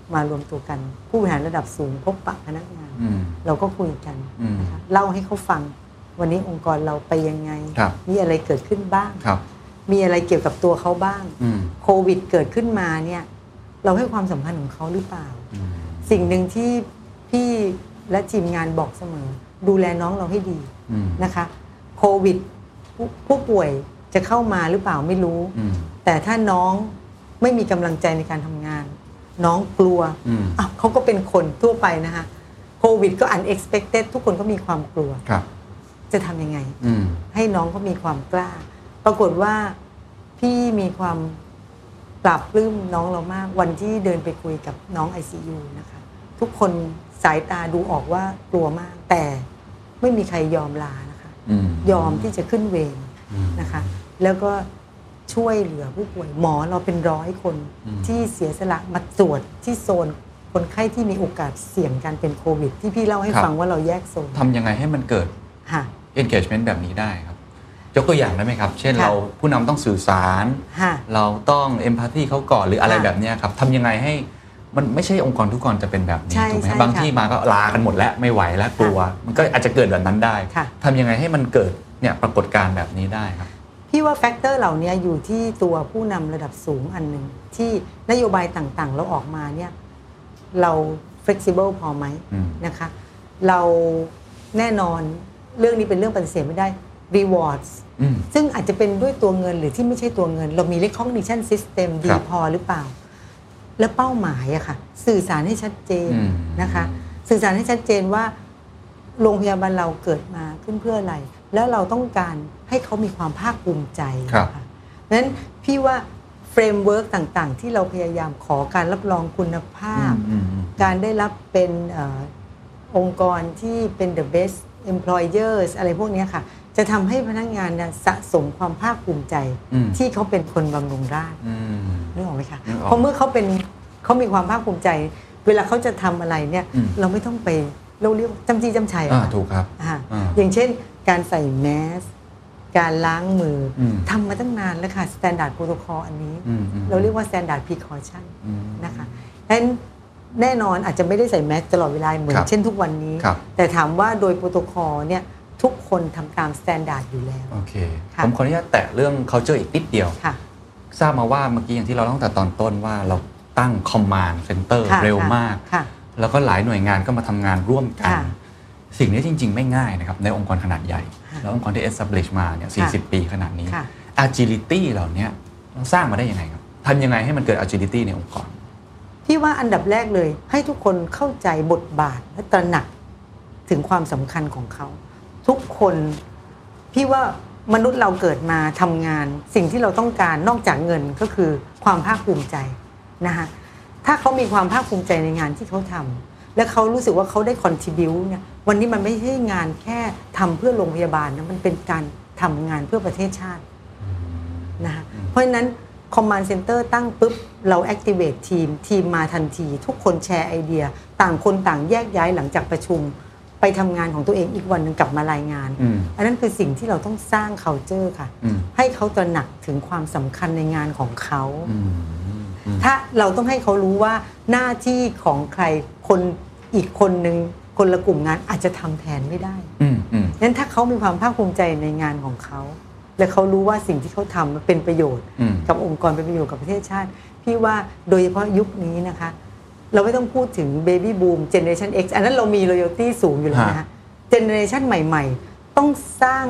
มารวมตัวกันผู้บริหารระดับสูงพบปะพนักงาน
อืม
เราก็คุยกัน
อืม
นะคะเล่าให้เขาฟังวันนี้องค์กรเราไปยังไง
ครับ
มีอะไรเกิดขึ้นบ้าง
ครับ
มีอะไรเกี่ยวกับตัวเขาบ้าง
อืม
โควิดเกิดขึ้นมาเนี่ยเราให้ความสำคัญของเขาหรือเปล่า
อืม
สิ่งหนึ่งที่พี่และทีมงานบอกเสมอดูแลน้องเราให้ดี
อืม
นะคะโควิดผู้ผู้ป่วยจะเข้ามาหรือเปล่าไม่รู้
อืม
แต่ถ้าน้องไม่มีกำลังใจในการทำงาน น้องกลัว
อืม
อ้าวเขาก็เป็นคนทั่วไปนะคะโควิดก็ unexpected ทุกคนก็มีความกลัว
ครับ
จะทำยังไง
อืม
ให้น้องเขามีความกล้า ปรากฏว่าพี่มีความปรับปลื้มน้องเรามากวันที่เดินไปคุยกับน้อง ไอ ซี ยู นะคะทุกคนสายตาดูออกว่ากลัวมาก แต่ไม่มีใครยอมลานะคะ
อืม
ยอมที่จะขึ้นเวร
อืม
นะคะแล้วก็ช่วยเหลือผู้ป่วยหมอเราเป็นร้อยคน
อืม
ที่เสียสละมาตรวจที่โซนคนไข้ที่มีโอกาสเสี่ยงการเป็นโควิด ที่พี่เล่าให้ฟังว่าเราแยกโซน
ทำยังไงให้มันเกิด
ค่ะ
engagement แบบนี้ได้ครับ ยกตัวอย่างได้ไหมครับ เช่น
ค่ะ
เราผู้นำต้องสื่อสาร
ค่ะ
เราต้อง empathy เขาก่อนหรืออะไร
ค่ะ
แบบเนี้ยครับทำยังไงให้มันไม่ใช่องค์กรทุกคนจะเป็นแบบนี้
ใช่
ถูกไหม
ใช่
บาง
ค่ะ
ที่มาก็ลากันหมดแล้วไม่ไหวแล้วกลัว มันก็อาจจะเกิดแบบนั้นได้
ค่ะ
ทำยังไงให้มันเกิดเนี่ยปรากฏการณ์แบบนี้ได้ครับ
พี่ว่าแฟกเตอร์เหล่านี้อยู่ที่ตัวผู้นำระดับสูงอันหนึ่งที่นโยบายต่างๆ เราออกมาเนี่ยเรา flexible พอไหม
อืม
นะคะเราแน่นอนเรื่องนี้เป็นเรื่องปฏิเสธไม่ได้ rewards
อืม
ซึ่งอาจจะเป็นด้วยตัวเงินหรือที่ไม่ใช่ตัวเงิน เรามี recognition system ดี
ครับ
พอหรือเปล่า และเป้าหมายอะค่ะสื่อสารให้ชัดเจน
อืม
นะคะสื่อสารให้ชัดเจนว่าโรงพยาบาลเราเกิดมาขึ้นเพื่ออะไร แล้วเราต้องการให้เขามีความภาคภูมิใจ
ครับ
นะคะเพราะฉะนั้นพี่ว่าเฟรมเวิร์กต่างๆ ที่เราพยายามขอการรับรองคุณภาพ
อืมอืม
การได้รับเป็นเออองค์กรที่เป็น the best employers อะไรพวกนี้ค่ะ จะทำให้พนักงานเนี่ยสะสมความภาคภูมิใจ
อืม
ที่เขาเป็นคนบำรุงราษฎร์
อืม
นึกออกไหมคะ
นึกออก
เพราะเมื่อเขาเป็นเขามีความภาคภูมิใจ เวลาเขาจะทำอะไรเนี่ย
อืม
เราไม่ต้องไปเราเรียกจำจี้จำชัย
อ่า
อะค่ะ
ถูกครับ
อ่า
อ่า
อย่างเช่นการใส่แมสการล้างมืออ
ม
ทำมาตั้งนานแล้วค่ะ standard protocol อันนี้
อืมอืม
เราเรียกว่า standard precaution
อืม
นะคะดังนั้นแน่นอนอาจจะไม่ได้ใส่แมสตลอดเวลาเหมือน
ครับ
เช่นทุกวันนี้
ครับ
แต่ถามว่าโดยโปรโตคอลเนี่ยทุกคนทำตาม standard อยู่แล้ว
โอเค
ค่ะ
ผมขออนุญาตแตะเรื่อง culture อีกนิดเดียว
ค่ะ
ทราบมาว่าเมื่อกี้อย่างที่เราตั้งแต่ตอนต้นว่าเราตั้ง command center
ค่ะ
เร็ว
ค่ะ
มาก
ค่ะ
แล้วก็หลายหน่วยงานก็มาทำงานร่วมกัน
ค่ะ
สิ่งนี้จริง ๆ ไม่ง่ายนะครับในองค์กรขนาดใหญ่
ค่ะ
แล้วองค์กรที่ establish มาเนี่ยสี่สิบ ปีขนาดนี้
ค่ะ
agility เหล่านี้เราสร้างมาได้ยังไงครับทำยังไงให้มันเกิด agility ในองค์กร
พี่ว่าอันดับแรกเลยให้ทุกคนเข้าใจบทบาทและตระหนักถึงความสำคัญของเขา ทุกคนพี่ว่ามนุษย์เราเกิดมาทำงาน สิ่งที่เราต้องการนอกจากเงินก็คือความภาคภูมิใจนะคะถ้าเขามีความภาคภูมิใจในงานที่เขาทำและเขารู้สึกว่าเขาได้ contribu เนี่ยวันนี้มันไม่ใช่งานแค่ทำเพื่อโรงพยาบาลนะมันเป็นการทำงานเพื่อประเทศชาตินะคะเพราะฉะนั้น Command Center ตั้งปุ๊บเรา activate ทีมทีมมาทันที ทุกคนแชร์ไอเดีย ต่างคนต่างแยกย้ายหลังจากประชุม ไปทำงานของตัวเองอีกวันหนึงกลับมารายงาน
อืม
อันนั้นคือสิ่งที่เราต้องสร้าง culture ค่ะ
อืม
ให้เขาตระหนักถึงความสำคัญในงานของเขา
อืมอืม
ถ้าเราต้องให้เขารู้ว่าหน้าที่ของใครคนอีกคนหนึ่งคนละกลุ่มงานอาจจะทำแทนไม่ได้
อืมอืม
นั้นถ้าเขามีความภาคภูมิใจในงานของเขา และเขารู้ว่าสิ่งที่เขาทำมันเป็นประโยชน์
อืม
กับองค์กรเป็นประโยชน์กับประเทศชาติ พี่ว่าโดยเฉพาะยุคนี้นะคะ เราไม่ต้องพูดถึง Baby Boom Generation X อันนั้นเรามี loyalty สูงอยู่แล้วนะคะ Generation ใหม่ๆ ต้องสร้าง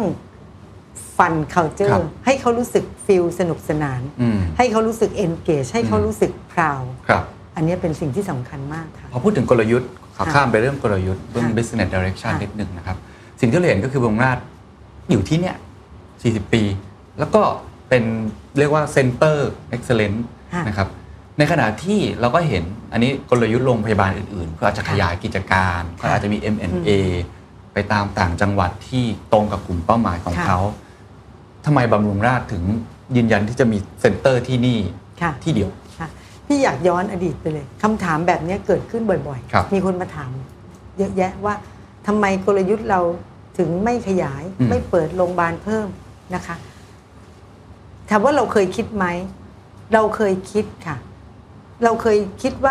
Fun Culture
ครับ
ให้เขารู้สึก feel สนุกสนาน
อืม
ให้เขารู้สึก engage ให้เขารู้สึก proud
ครับ
อันนี้เป็นสิ่งที่สำคัญมากค่ะ
พอพูดถึงกลยุทธ์ขอ
ค่ะ
ข้ามไปเรื่องกลยุทธ์เรื่อง
ค่ะ
business direction
ค่ะ
นิดนึงนะครับ สิ่งที่เราเห็นก็คือบำรุงราษฎร์อยู่ที่เนี่ยสี่สิบ ปี แล้วก็เป็นเรียกว่า center excellence
ค่ะ
นะครับ ในขณะที่เราก็เห็นอันนี้กลยุทธ์โรงพยาบาลอื่นๆ ก็อาจจะขยายกิจการก็อาจจะมี เอ็ม แอนด์ เอ ไปตามต่างจังหวัดที่ตรงกับกลุ่มเป้าหมายของ
ค่ะ
เขาทำไมบำรุงราษฎร์ถึงยืนยันที่จะมีเซ็นเตอร์ที่นี่
ค่ะ
ที่เดียว
ค่ะพี่อยากย้อนอดีตไปเลยคำถามแบบนี้เกิดขึ้นบ่อย
ครับ
ๆ มีคนมาถามเยอะแยะว่าทำไมกลยุทธ์เราถึงไม่ขยาย
อืม
ไม่เปิดโรงพยาบาลเพิ่มนะคะถามว่าเราเคยคิดไหมเราเคยคิดค่ะ เราเคยคิดว่า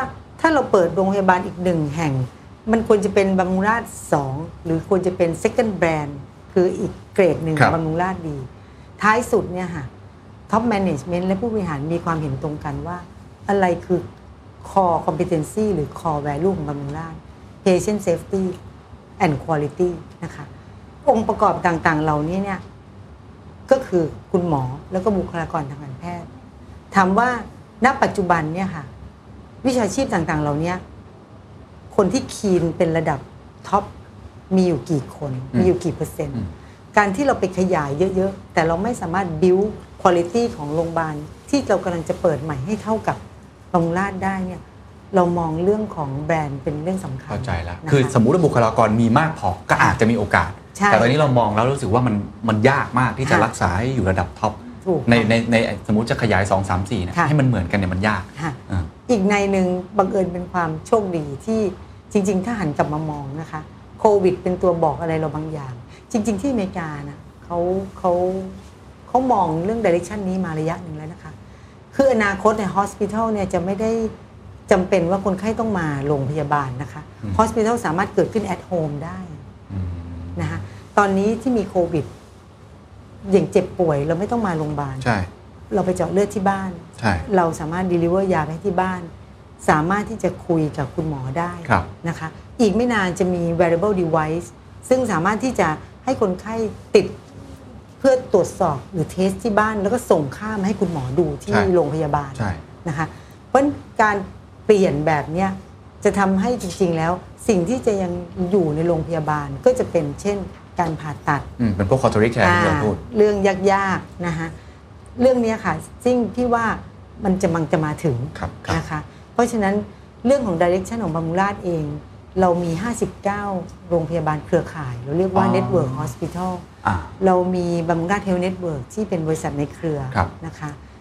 ถ้าเราเปิดโรงพยาบาลอีกหนึ่งแห่งมันควรจะเป็นบำรุงราษฎร์สองหรือควรจะเป็น second brand คืออีกเกรดหนึ่งบำรุงราษฎร์ดีท้ายสุดเนี่ยค่ะ top management และผู้บริหารมีความเห็นตรงกันว่าอะไรคือ core competency หรือ core value ของบำรุงราษฎร์ patient safety and quality นะคะองค์ประกอบต่างๆเหล่านี้เนี่ยก็คือคุณหมอแล้วก็บุคลากรทางการแพทย์ถามว่าณปัจจุบันเนี่ยค่ะวิชาชีพต่างๆเหล่านี้คนที่คีนเป็นระดับท็อปมีอยู่กี่คนมีอยู่กี่เปอร์เซ็นต์การที่เราไปขยายเยอะๆแต่เราไม่สามารถ build quality ของโรงพยาบาลที่เรากำลังจะเปิดใหม่ให้เท่ากับบำรุงราษฎร์ได้เนี่ยเรามองเรื่องของแบรนด์เป็นเรื่องสำคัญ
เข้าใจแล้วคือสมมุติว่าบุคลากรมีมากพอก็อาจจะมีโอกาสแต่ตอนนี้เรามองแล้วรู้สึกว่ามันมันยากมากที่จะรักษาให้อยู่ระดับท็อปในในในสมมุติจะขยายสอง สาม สี่เนี่ยให้มันเหมือนกันเนี่ยมันยาก
อีกในนึงบังเอิญเป็นความโชคดีที่จริงๆถ้าหันกลับมามองนะคะโควิดเป็นตัวบอกอะไรเราบางอย่างจริงๆที่อเมริกานะเขาเขาเขามองเรื่อง direction นี้มาระยะหนึ่งแล้วนะคะคืออนาคตใน hospital เนี่ยจะไม่ได้จำเป็นว่าคนไข้ต้องมาโรงพยาบาลนะคะ hospital สามารถเกิดขึ้น at home ได้นะคะตอนนี้ที่มีโควิดอย่างเจ็บป่วยเราไม่ต้องมาโรงพยาบาลเราไปเจาะเลือดที่บ้านเราสามารถ deliver ยาไปที่บ้านสามารถที่จะคุยกับคุณหมอได้นะคะอีกไม่นานจะมี wearable device ซึ่งสามารถที่จะให้คนไข้ติดเพื่อตรวจสอบหรือเทสที่บ้านแล้วก็ส่งข้ามให้คุณหมอดูที่โรงพยาบาลนะคะเพราะการเปลี่ยนแบบนี้จะทำให้จริงๆแล้วสิ่งที่จะยังอยู่ในโรงพยาบาลก็จะเป็นเช่นการผ่าตัด
เป็นพวก cautery care ที่เราพูด
เรื่องยากๆนะคะเรื่องนี้ค่ะซึ่งพี่ว่ามันจะมันจะมาถึงนะคะเพราะฉะนั้นเรื่องของ direction ของบำรุงราษฎร์เองเรามีห้าสิบเก้าโรงพยาบาลเครือข่ายเราเรียกว่า network hospital เรามีบำรุงราษฎร์ health network ที่เป็นบริษัทในเครือนะคะ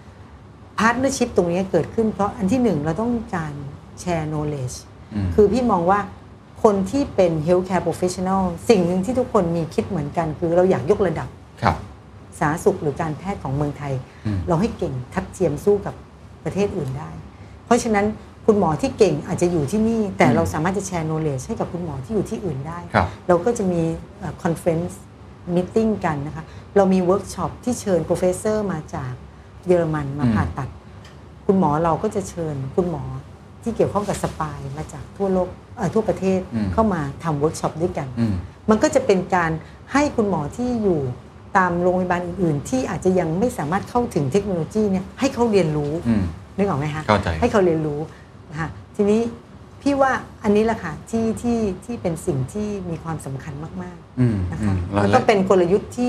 partnership ตรงนี้เกิดขึ้นเพราะอันที่หนึ่งเราต้องการแชร์ knowledge คือพี่มองว่าคนที่เป็น healthcare professional สิ่งหนึ่งที่ทุกคนมีคิดเหมือนกันคือเราอยากยกระดับสาธารณสุขหรือการแพทย์ของเมืองไทยเราให้เก่งทัดเทียมสู้กับประเทศอื่นได้เพราะฉะนั้นคุณหมอที่เก่งอาจจะอยู่ที่นี่แต่เราสามารถจะแชร์ knowledge ให้กับคุณหมอที่อยู่ที่อื่นได้เราก็จะมี conference meeting กันนะคะเรามี workshop ที่เชิญ professor มาจากเยอรมันมาผ่าตัดคุณหมอเราก็จะเชิญคุณหมอที่เกี่ยวข้องกับสปายมาจากทั่วโลกทั่วประเทศเข้ามาทำเวิร์กช็อปด้วยกันมันก็จะเป็นการให้คุณหมอที่อยู่ตามโรงพยาบาลอื่นๆที่อาจจะยังไม่สามารถเข้าถึงเทคโนโลยีเนี่ยให้เขาเรียนรู้นึกออกไหมคะให้เขาเรียนรู้นะคะทีนี้พี่ว่าอันนี้แหละค่ะที่ที่ที่เป็นสิ่งที่มีความสำคัญมากๆนะคะแล้วก็เป็นกลยุทธ์ที่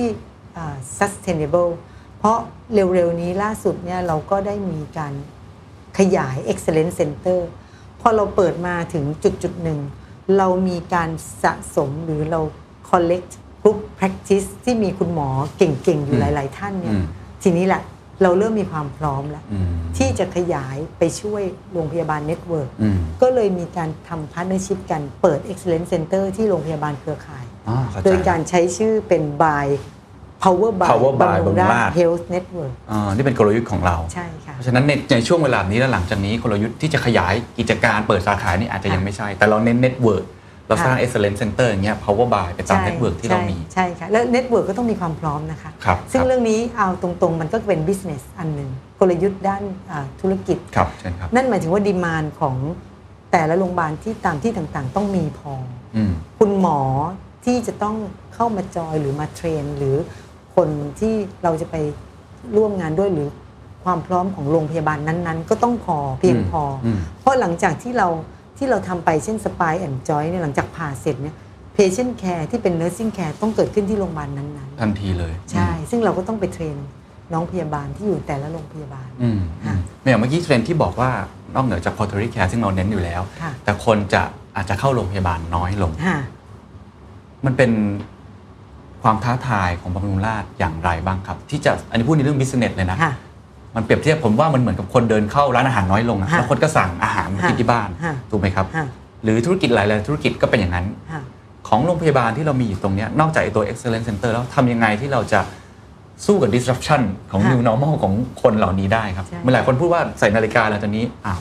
sustainable เพราะเร็วๆนี้ล่าสุดเนี่ยเราก็ได้มีการขยาย Excellence Center พอเราเปิดมาถึงจุดๆหนึ่งเรามีการสะสมหรือเรา collect group practice ที่มีคุณหมอเก่งๆอยู่หลายๆท่านเนี่ยทีนี้แหละเราเริ่มมีความพร้อมแล้วที่จะขยายไปช่วยโรงพยาบาล Network ก็เลยมีการทำ partnership กันเปิด Excellence Center ที่โรงพยาบาลเครือข่ายโดยการใช้ชื่อเป็น by Power by บำรุงราษฎร์ Health Network
อ่านี่เป็นกลยุทธ์ของเรา
ใช่ค่ะ
เพราะฉะนั้นในในช่วงเวลานี้และหลังจากนี้กลยุทธ์ที่จะขยายกิจการเปิดสาขานี่อาจจะยังไม่ใช่แต่เราเน้น Network เราสร้าง Excellence Center อย่างเงี้ย Power by ไปตาม Network ที่เรามี
ใช่ค่ะแล้ว Network ก็ต้องมีความพร้อมนะคะซึ่งเรื่องนี้เอาตรงๆมันก็เป็น business อันนึงกลยุทธ์ด้านธุรกิจ
ครับใช่ครับ
นั่นหมายถึงว่า demand ของแต่ละโรงพยาบาลที่ตามที่ต่างๆต้องมีพอคุณหมอที่จะต้องเข้ามาจอยหรือมาเทรนหรือคนที่เราจะไปร่วมงานด้วยหรือความพร้อมของโรงพยาบาลนั้นๆก็ต้องพอเพียงพอเพราะหลังจากที่เราที่เราทำไปเช่น Spine and Joint เนี่ยหลังจากผ่าเสร็จเนี่ย Patient Care ที่เป็น Nursing Care ต้องเกิดขึ้นที่โรงพยาบาลนั้น
ๆทันทีเลย
ใช่ซึ่งเราก็ต้องไปเทรนน้องพยาบาลที่อยู่แต่ละโรงพยาบาล
เนี่ยเมื่อกี้เทรนที่บอกว่านอกเหนือจาก Quaternary Care ซึ่งเราเน้นอยู่แล้วแต่คนจะอาจจะเข้าโรงพยาบาลน้อยลงมันเป็นความท้าทายของบำรุงราษฎร์อย่างไรบ้างครับที่จะอันนี้พูดในเรื่อง business เลยนะมันเปรียบเทียบผมว่ามันเหมือนกับคนเดินเข้าร้านอาหารน้อยลงแล้วคนก็สั่งอาหารมากินที่บ้านถูกไหมครับหรือธุรกิจหลายๆธุรกิจก็เป็นอย่างนั้นของโรงพยาบาลที่เรามีอยู่ตรงนี้นอกจากตัว Excellence Center แล้วทำยังไงที่เราจะสู้กับ disruption ของ new normal ของคนเหล่านี้ได้ครับเมื่อหลายคนพูดว่าใส่นาฬิกาแล้วตอนนี้อ้าว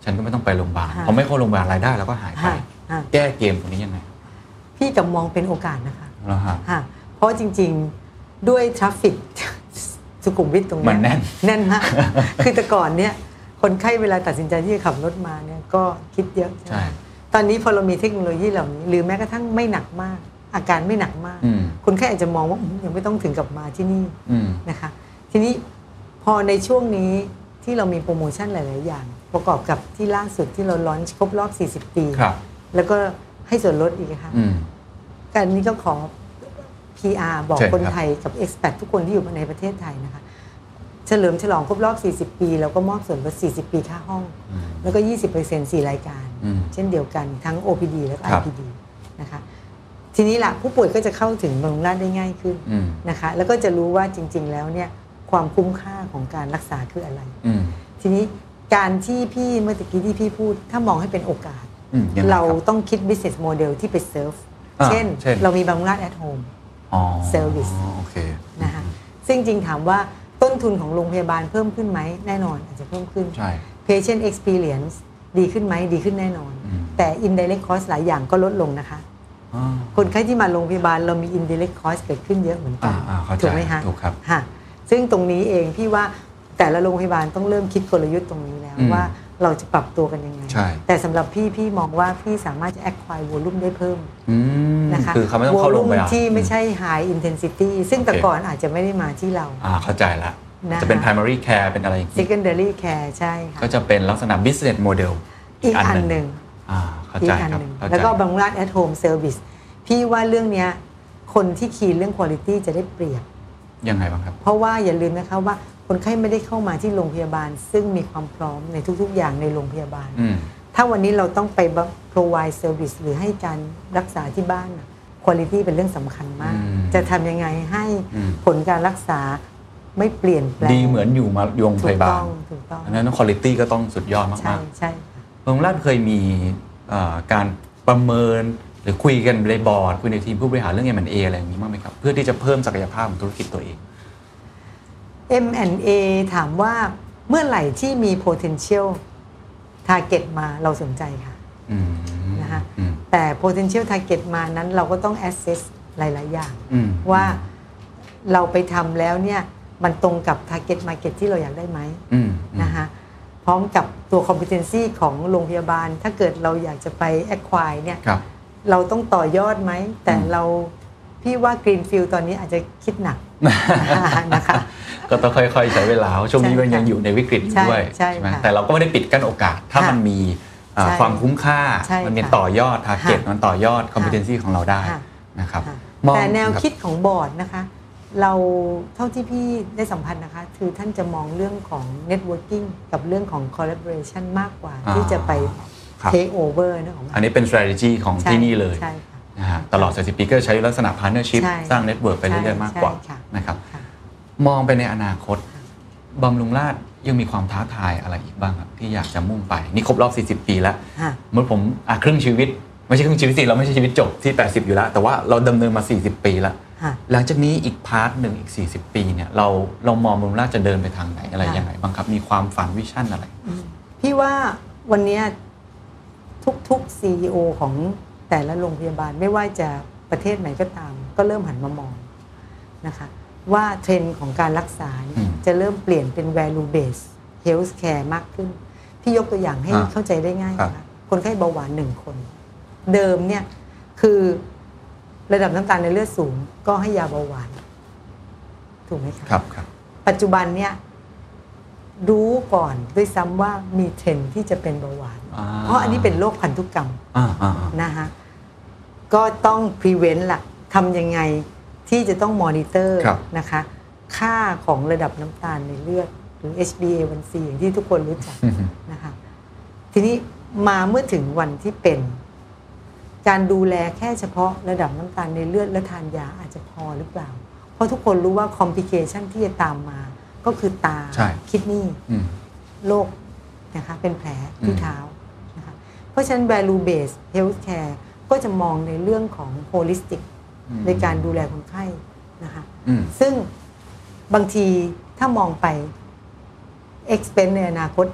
ฉันก็ไม่ต้องไปโรงพยาบาลพอไม่เข้าโรงพยาบาลรายได้แล้วก็หายไปแก้เกมตรงนี้ยังไง
พี่กับมองเป็นโอกาสนะคะ
แล้วฮะ
เพราะจริงๆด้วยทราฟฟิกสุขุมวิทตรงนี้
มันแน่น
แน่นมากคือแต่ก่อนเนี่ยคนไข้เวลาตัดสินใจที่จะขับรถมาเนี่ยก็คิดเยอะใช่ตอนนี้พอเรามีเทคโนโลยีเหล่านี้หรือแม้กระทั่งไม่หนักมากอาการไม่หนักมากคนไข้อาจจะมองว่ายังไม่ต้องถึงกับมาที่นี่นะคะทีนี้พอในช่วงนี้ที่เรามีโปรโมชั่นหลายๆอย่างประกอบกับที่ล่าสุดที่เราลอนช์ครบรอบสี่สิบปีแล้วก็ให้ส่วนลดอีกค่ะการนี้ก็ขอ พี อาร์ บอกคนไทยกับ expat ทุกคนที่อยู่ในประเทศไทยนะคะเฉลิมฉลองครบรอบสี่สิบปีแล้วก็มอบส่วนลดสี่สิบปีค่าห้องแล้วก็ ยี่สิบเปอร์เซ็นต์ สี่รายการเช่นเดียวกันทั้ง โอ พี ดี และ ไอ พี ดี นะคะทีนี้ล่ะผู้ป่วยก็จะเข้าถึงบำรุงราษฎร์ได้ง่ายขึ้นนะคะแล้วก็จะรู้ว่าจริงๆแล้วเนี่ยความคุ้มค่าของการรักษาคืออะไรทีนี้การที่พี่เมื่อตะกี้ที่พี่พูดถ้ามองให้เป็นโอกาสเราต้องคิด business model ที่ไปเซิร์ฟเช่นเรามีบำรุงราษฎร์ at home service นะคะซึ่งจริงถามว่าต้นทุนของโรงพยาบาลเพิ่มขึ้นไหมแน่นอนอาจจะเพิ่มขึ้น patient experience ดีขึ้นไหมดีขึ้นแน่นอนแต่ indirect cost หลายอย่างก็ลดลงนะคะคนไข้ที่มาโรงพยาบาลเรามี indirect cost เกิดขึ้นเยอะเหมือนกันถูกไหมคะ
ถูกครับ
ซึ่งตรงนี้เองพี่ว่าแต่ละโรงพยาบาลต้องเริ่มคิดกลยุทธ์ตรงนี้แล้วว่าเราจะปรับตัวกันยังไงแต่สำหรับพี่พี่มองว่าพี่สามารถจะ acquire volume ได้เพิ่มนะคะ
คือเขาไม่ต้องเข้าโรงพยาบาล
ที่ไม่ใช่ high intensity ซึ่งแต่ก่อนอาจจะไม่ได้มาที่เรา
อ่าเข้าใจละจะเป็น primary care เป็นอะไรอย่างนี้
secondary care ใช่ค่ะ
ก็จะเป็นลักษณะ business model
อีกอันหนึ่ง
อ่าเข้าใจครับ
แล้วก็บำรุงราษฎร์ at home service พี่ว่าเรื่องนี้คนที่คีย์เรื่อง quality จะได้เปรียบ
ยังไงบ้างครับ
เพราะว่าอย่าลืมนะคะว่าคนไข้ไม่ได้เข้ามาที่โรงพยาบาลซึ่งมีความพร้อมในทุกๆอย่างในโรงพยาบาลถ้าวันนี้เราต้องไป provide service หรือให้การรักษาที่บ้าน quality เป็นเรื่องสำคัญมากจะทำยังไงให้ผลการรักษาไม่เปลี่ยนแปลง
ดีเหมือนอยู่มาโรงพยาบาล
ถูกต้อง
อันนั้น quality ก็ต้องสุดยอดมากๆใช่
ใช่
บำรุงราษฎร์เคยมีการประเมินหรือคุยกันในบอร์ดคุยในทีมผู้บริหารเรื่อง เอ็ม แอนด์ เอ อะไรอย่างนี้บ้างไหมครับเพื่อที่จะเพิ่มศักยภาพของธุรกิจตัวเอง
เอ็ม แอนด์ เอ ถามว่าเมื่อไหร่ที่มี potential target มาเราสนใจค่ะนะคะแต่ potential target มานั้นเราก็ต้อง assess หลายๆอย่างว่าเราไปทำแล้วเนี่ยมันตรงกับ target market ที่เราอยากได้ไหมนะคะพร้อมกับตัว competency ของโรงพยาบาลถ้าเกิดเราอยากจะไป acquire เนี่ยเราต้องต่อยอดไหมแต่เราพี่ว่า Greenfield ตอนนี้อาจจะคิดหนักนะคะ
ก็ต้องค่อยๆใช้เวลาช่วงนี้มันยังอยู่ในวิกฤตอยู่ด้วยใช่ไหมแต่เราก็ไม่ได้ปิดกั้นโอกาสถ้ามันมีความคุ้มค่ามันมีต่อยอด target มันต่อยอด competency ของเราได้นะครับ
แต่แนวคิดของบอร์ดนะคะเราเท่าที่พี่ได้สัมพันธ์นะคะคือท่านจะมองเรื่องของ networking กับเรื่องของ collaboration มากกว่าที่จะไป take over นะของ
อันนี้เป็น strategy ของที่นี่เลยนะฮะตลอดสี่สิบปีก็ใช้ลักษณะ partnership สร้าง network ไปเรื่อยๆมากกว่านะครับมองไปในอนาคตบำรุงราษฎร์ยังมีความท้าทายอะไรอีกบ้างครับที่อยากจะมุ่งไปนี่ครบรอบสี่สิบปีแล้วเมื่อผมอ่ะครึ่งชีวิตไม่ใช่ครึ่งชีวิตสิเราไม่ใช่ชีวิตจบที่แปดสิบอยู่แล้วแต่ว่าเราดำเนินมาสี่สิบปีแล้วหลังจากนี้อีกพาร์ทหนึ่งอีกสี่สิบปีเนี่ยเราเรามองบำรุงราษฎร์จะเดินไปทางไหนอะไรยังไงบ้างครับมีความฝันวิชั่นอะไร
พี่ว่าวันนี้ทุกๆ ซี อี โอ ของแต่ละโรงพยาบาลไม่ว่าจะประเทศไหนก็ตามก็เริ่มหันมามองนะคะว่าเทรนด์ของการรักษาจะเริ่มเปลี่ยนเป็น value based health care มากขึ้นพี่ยกตัวอย่างให้เข้าใจได้ง่ายนะคะคนไข้เบาหวานหนึ่งคนเดิมเนี่ยคือระดับน้ำตาลในเลือดสูงก็ให้ยาเบาหวานถูกไหมคะ
ครับครับ
ปัจจุบันเนี่ยรู้ก่อนด้วยซ้ำว่ามีเทรนด์ที่จะเป็นเบาหวานเพราะอันนี้เป็นโรคพันธุกรรมนะคะก็ต้อง prevent ล่ะทำยังไงที่จะต้องมอนิเตอร์นะคะค่าของระดับน้ำตาลในเลือดหรือ เอช บี เอ วัน ซี อย่างที่ทุกคนรู้จักนะคะทีนี้มาเมื่อถึงวันที่เป็นการดูแลแค่เฉพาะระดับน้ำตาลในเลือดและทานยาอาจจะพอหรือเปล่าเพราะทุกคนรู้ว่าคอมพลิเคชันที่จะตามมาก็คือตาคิดนี่โรคนะคะเป็นแผลที่เท้านะคะเพราะฉะนั้น value based health care ก็จะมองในเรื่องของ holistic ในการดูแลคนไข้นะคะซึ่งบางทีถ้ามองไป expense ในอนาคต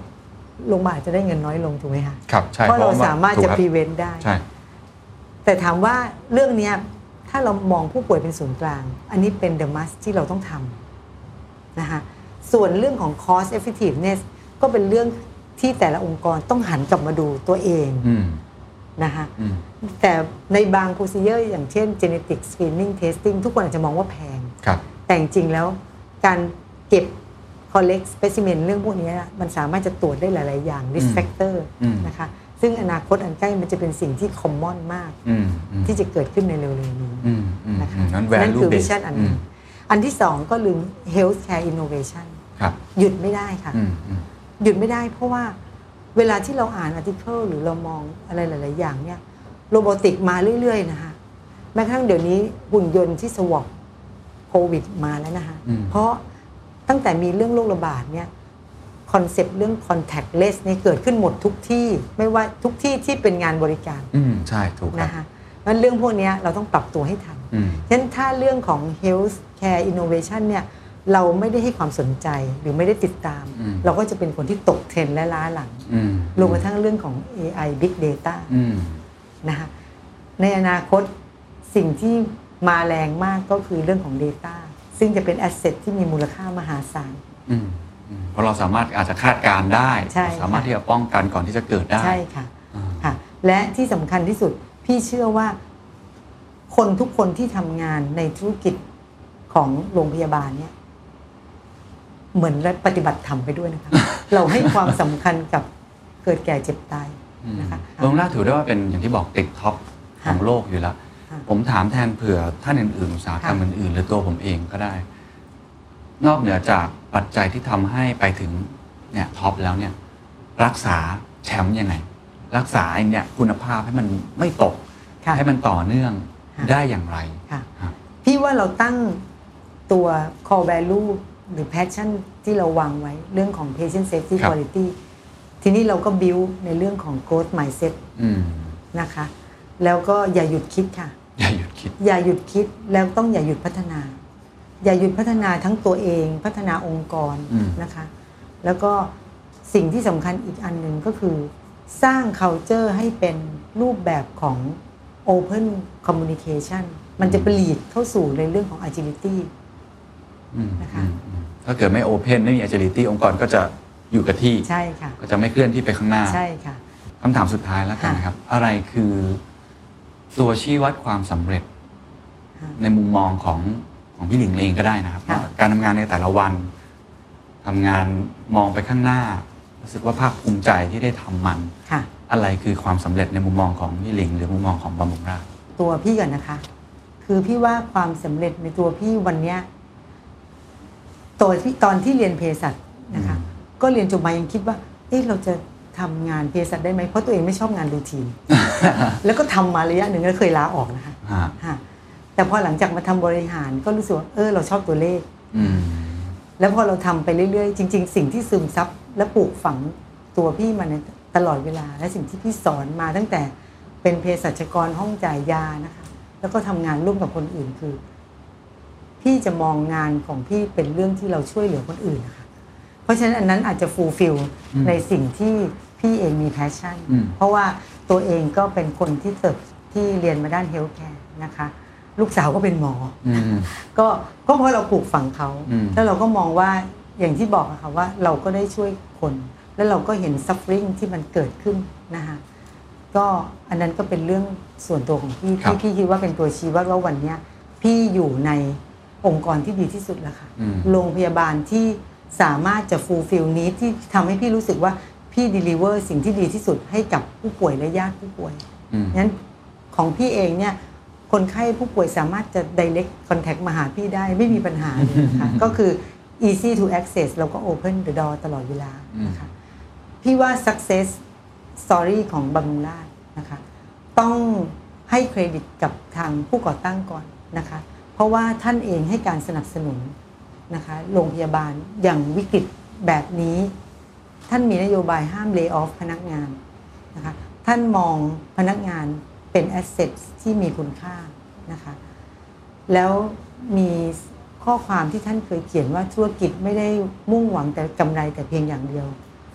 โรงพยาบาลจะได้เงินน้อยลงถูกไหมคะ
ครับใช่
เพราะเราสามารถจะ prevent ได้
ใช่
แต่ถามว่าเรื่องนี้ถ้าเรามองผู้ป่วยเป็นศูนย์กลางอันนี้เป็น the must ที่เราต้องทำนะคะส่วนเรื่องของ cost effectiveness ก็เป็นเรื่องที่แต่ละองค์กรต้องหันกลับมาดูตัวเองนะคะแต่ในบาง procedure อย่างเช่น genetic screening testing ทุกคนอาจจะมองว่าแพงแต่จริงๆแล้วการเก็บ collect specimen เรื่องพวกนี้มันสามารถจะตรวจได้หลายๆอย่าง risk factor นะคะซึ่งอนาคตอันใกล้มันจะเป็นสิ่งที่ common มากที่จะเกิดขึ้นในเร็วๆนี้นะคะนั่นคือ vision อันนึงอันที่สองก็เรื่อง healthcare innovation หยุดไม่ได้ค่ะหยุดไม่ได้เพราะว่าเวลาที่เราอ่าน article หรือเรามองอะไรหลายๆอย่างเนี่ยโรบอติกมาเรื่อยๆนะคะแม้กระทั่งเดี๋ยวนี้หุ่นยนต์ที่สวอปโควิดมาแล้วนะคะเพราะตั้งแต่มีเรื่องโรคระบาดเนี่ยคอนเซปต์เรื่อง contactless เนี่ยเกิดขึ้นหมดทุกที่ไม่ว่าทุกที่ที่เป็นงานบริการ
อืมใช่ถูก
นะคะงั้นเรื่องพวกนี้เราต้องปรับตัวให้ทันฉะนั้นถ้าเรื่องของ health care innovation เนี่ยเราไม่ได้ให้ความสนใจหรือไม่ได้ติดตามเราก็จะเป็นคนที่ตกเทรนด์และล้าหลังรวมกระทั่งเรื่องของ เอ ไอ Big Data นะคะในอนาคตสิ่งที่มาแรงมากก็คือเรื่องของ Data ซึ่งจะเป็น Asset ที่มีมูลค่ามหาศาล
เพราะเราสามารถอาจจะคาดการณ์ได้สามารถที่จะป้องกันก่อนที่จะเกิดได้
ใช่ค่ะค่ะและที่สำคัญที่สุดพี่เชื่อว่าคนทุกคนที่ทำงานในธุรกิจของโรงพยาบาลเนี่ยเหมือนปฏิบัติธรรมไปด้วยนะคะ เราให้ความสำคัญกับเกิดแก่เจ็บตายนะคะ
โรงพยาบาลถือได้ว่าเป็นอย่างที่บอกติดท็อปของโลกอยู่แล้วผมถามแทนเผื่อท่านอื่นๆอุตสาหกรรมอื่นๆหรือตัวผมเองก็ได้นอกเหนือจากปัจจัยที่ทำให้ไปถึงเนี่ยท็อปแล้วเนี่ยรักษาแชมป์ยังไงรักษาไอ้เนี่ยคุณภาพให้มันไม่ตกให้มันต่อเนื่องได้อย่างไร
พี่ว่าเราตั้งตัว core value หรือ passion ที่เราวางไว้เรื่องของ patient safety quality ทีนี้เราก็ build ในเรื่องของ growth mindset นะคะแล้วก็อย่าหยุดคิดค่ะ
อย่าหยุดคิด
อย่าหยุดคิดแล้วต้องอย่าหยุดพัฒนาอย่าหยุดพัฒนาทั้งตัวเองพัฒนาองค์กรนะคะแล้วก็สิ่งที่สำคัญอีกอันหนึ่งก็คือสร้าง culture ให้เป็นรูปแบบของ open communication มันจะไปลีดเข้าสู่ในเรื่องของ agility นะคะ
ถ้าเกิดไม่ open ไม่มี agility องค์กรก็จะอยู่กับที่
ใช่ค่ะ
ก็จะไม่เคลื่อนที่ไปข้างหน้า
ใช่ค่ะ
คำถามสุดท้ายแล้วกันนะครับอะไรคือตัวชี้วัดความสำเร็จในมุมมองของของพี่หลิงเองก็ได้นะครับการทำงานในแต่ละวันทำงานมองไปข้างหน้ารู้สึกว่าภาคภูมิใจที่ได้ทำมันอะไรคือความสำเร็จในมุมมองของพี่หลิงหรือมุมมองของบำรุงราษฎร์
ตัวพี่ก่อนนะคะคือพี่ว่าความสำเร็จในตัวพี่วันนี้ตัวที่ตอนที่เรียนเภสัชนะคะก็เรียนจบมายังคิดว่าเอ๊ะเราจะทำงานเภสัชได้ไหมเพราะตัวเองไม่ชอบงานรูทีน แล้วก็ทำมาระยะหนึ่งแล้วเคยลาออกนะคะแต่พอหลังจากมาทำบริหารก็รู้สึกว่าเออเราชอบตัวเลขแล้วพอเราทำไปเรื่อยๆจริงๆสิ่งที่ซึมซับและปลูกฝังตัวพี่มาในตลอดเวลาและสิ่งที่พี่สอนมาตั้งแต่เป็นเภสัชกรห้องจ่ายยานะคะแล้วก็ทำงานร่วมกับคนอื่นคือพี่จะมองงานของพี่เป็นเรื่องที่เราช่วยเหลือคนอื่นนะคะเพราะฉะนั้นอันนั้นอาจจะฟูลฟิลในสิ่งที่พี่เองมีแพชชั่นเพราะว่าตัวเองก็เป็นคนที่เติบที่เรียนมาด้านเฮลท์แคร์นะคะลูกสาวก็เป็นหมอก็ก็เพราะเราปลูกฝังเขาแล้วเราก็มองว่าอย่างที่บอกอะค่ะว่าเราก็ได้ช่วยคนแล้วเราก็เห็น suffering ที่มันเกิดขึ้นนะคะก็อันนั้นก็เป็นเรื่องส่วนตัวของพี่ที่พี่คิดว่าเป็นตัวชี้วัดว่าวันนี้พี่อยู่ในองค์กรที่ดีที่สุดแล้วค่ะโรงพยาบาลที่สามารถจะ fulfill need ที่ทำให้พี่รู้สึกว่าพี่ deliver สิ่งที่ดีที่สุดให้กับผู้ป่วยและญาติผู้ป่วยงั้นของพี่เองเนี่ยคนไข้ผู้ป่วยสามารถจะ direct contact มาหาพี่ได้ไม่มีปัญหาเลยนะคะก็คือ easy to access แล้วก็ open the door ตลอดเวลานะคะพี่ว่า success story ของบำรุงราษฎร์นะคะต้องให้เครดิตกับทางผู้ก่อตั้งก่อนนะคะเพราะว่าท่านเองให้การสนับสนุนนะคะโรงพยาบาลอย่างวิกฤตแบบนี้ท่านมีนโยบายห้าม lay off พนักงานนะคะท่านมองพนักงานเป็น asset ที่มีคุณค่านะคะแล้วมีข้อความที่ท่านเคยเขียนว่าธุรกิจไม่ได้มุ่งหวังแต่กำไรแต่เพียงอย่างเดียว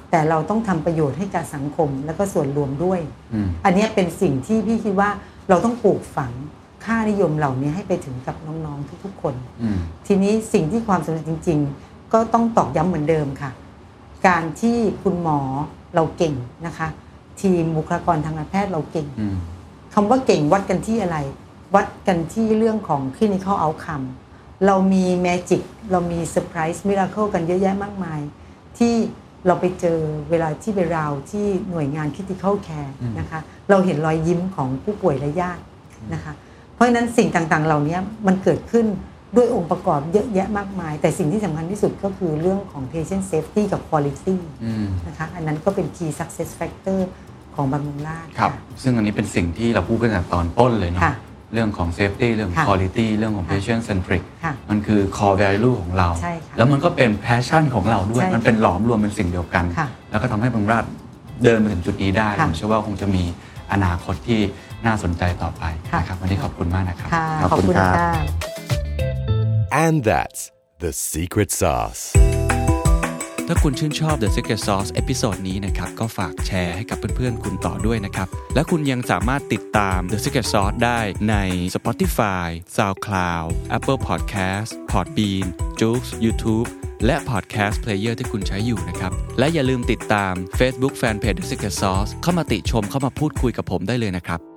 แต่เราต้องทำประโยชน์ให้กับสังคมและก็ส่วนรวมด้วย
อ,
อันนี้เป็นสิ่งที่พี่คิดว่าเราต้องปลูกฝังค่านิยมเหล่านี้ให้ไปถึงกับน้องๆทุกๆคนทีนี้สิ่งที่ความสำเร็จจริงๆก็ต้องตอกย้ำเหมือนเดิมค่ะการที่คุณหมอเราเก่งนะคะทีมบุคลากรทางการแพทย์เราเก่งคำว่าเก่งวัดกันที่อะไรวัดกันที่เรื่องของ clinical outcome เรามี magic เรามี surprise miracle กันเยอะแยะมากมายที่เราไปเจอเวลาที่ไปราวที่หน่วยงาน critical care นะคะเราเห็นรอยยิ้มของผู้ป่วยและญาตินะคะเพราะฉะนั้นสิ่งต่างๆเหล่านี้มันเกิดขึ้นด้วยองค์ประกอบเยอะแยะมากมายแต่สิ่งที่สำคัญที่สุดก็คือเรื่องของ patient safety กับ quality นะคะอันนั้นก็เป็น key success factor ของบำรุงราษฎร์
ครับซึ่งอันนี้เป็นสิ่งที่เราพูดกันตั้งแต่ตอนต้นเลยเนาะเรื่องของ safety เรื่องของ quality เรื่องของ patient centric มันคือ core value ของเราแล้วมันก็เป็น passion ของเราด้วยมันเป็นหลอมรวมเป็นสิ่งเดียวกันแล้วก็ทำให้บำรุงราษฎร์เดินมาถึงจุดนี้ได้ผมเชื่อว่าคงจะมีอนาคตที่น่าสนใจต่อไปนะครับวันนี้ขอบคุณมากนะครับ
ขอบคุณค่ะ
And that's the secret sauce
ถ้าคุณชื่นชอบ The Secret Sauce เอพิโซดนี้นะครับก็ฝากแชร์ให้กับเพื่อนๆคุณต่อด้วยนะครับและคุณยังสามารถติดตาม The Secret Sauce ได้ใน Spotify, SoundCloud, Apple Podcast, Podbean, Joox, YouTube และ Podcast Player ที่คุณใช้อยู่นะครับและอย่าลืมติดตาม Facebook Fanpage The Secret Sauce เข้ามาติชมเข้ามาพูดคุยกับผมได้เลยนะครับ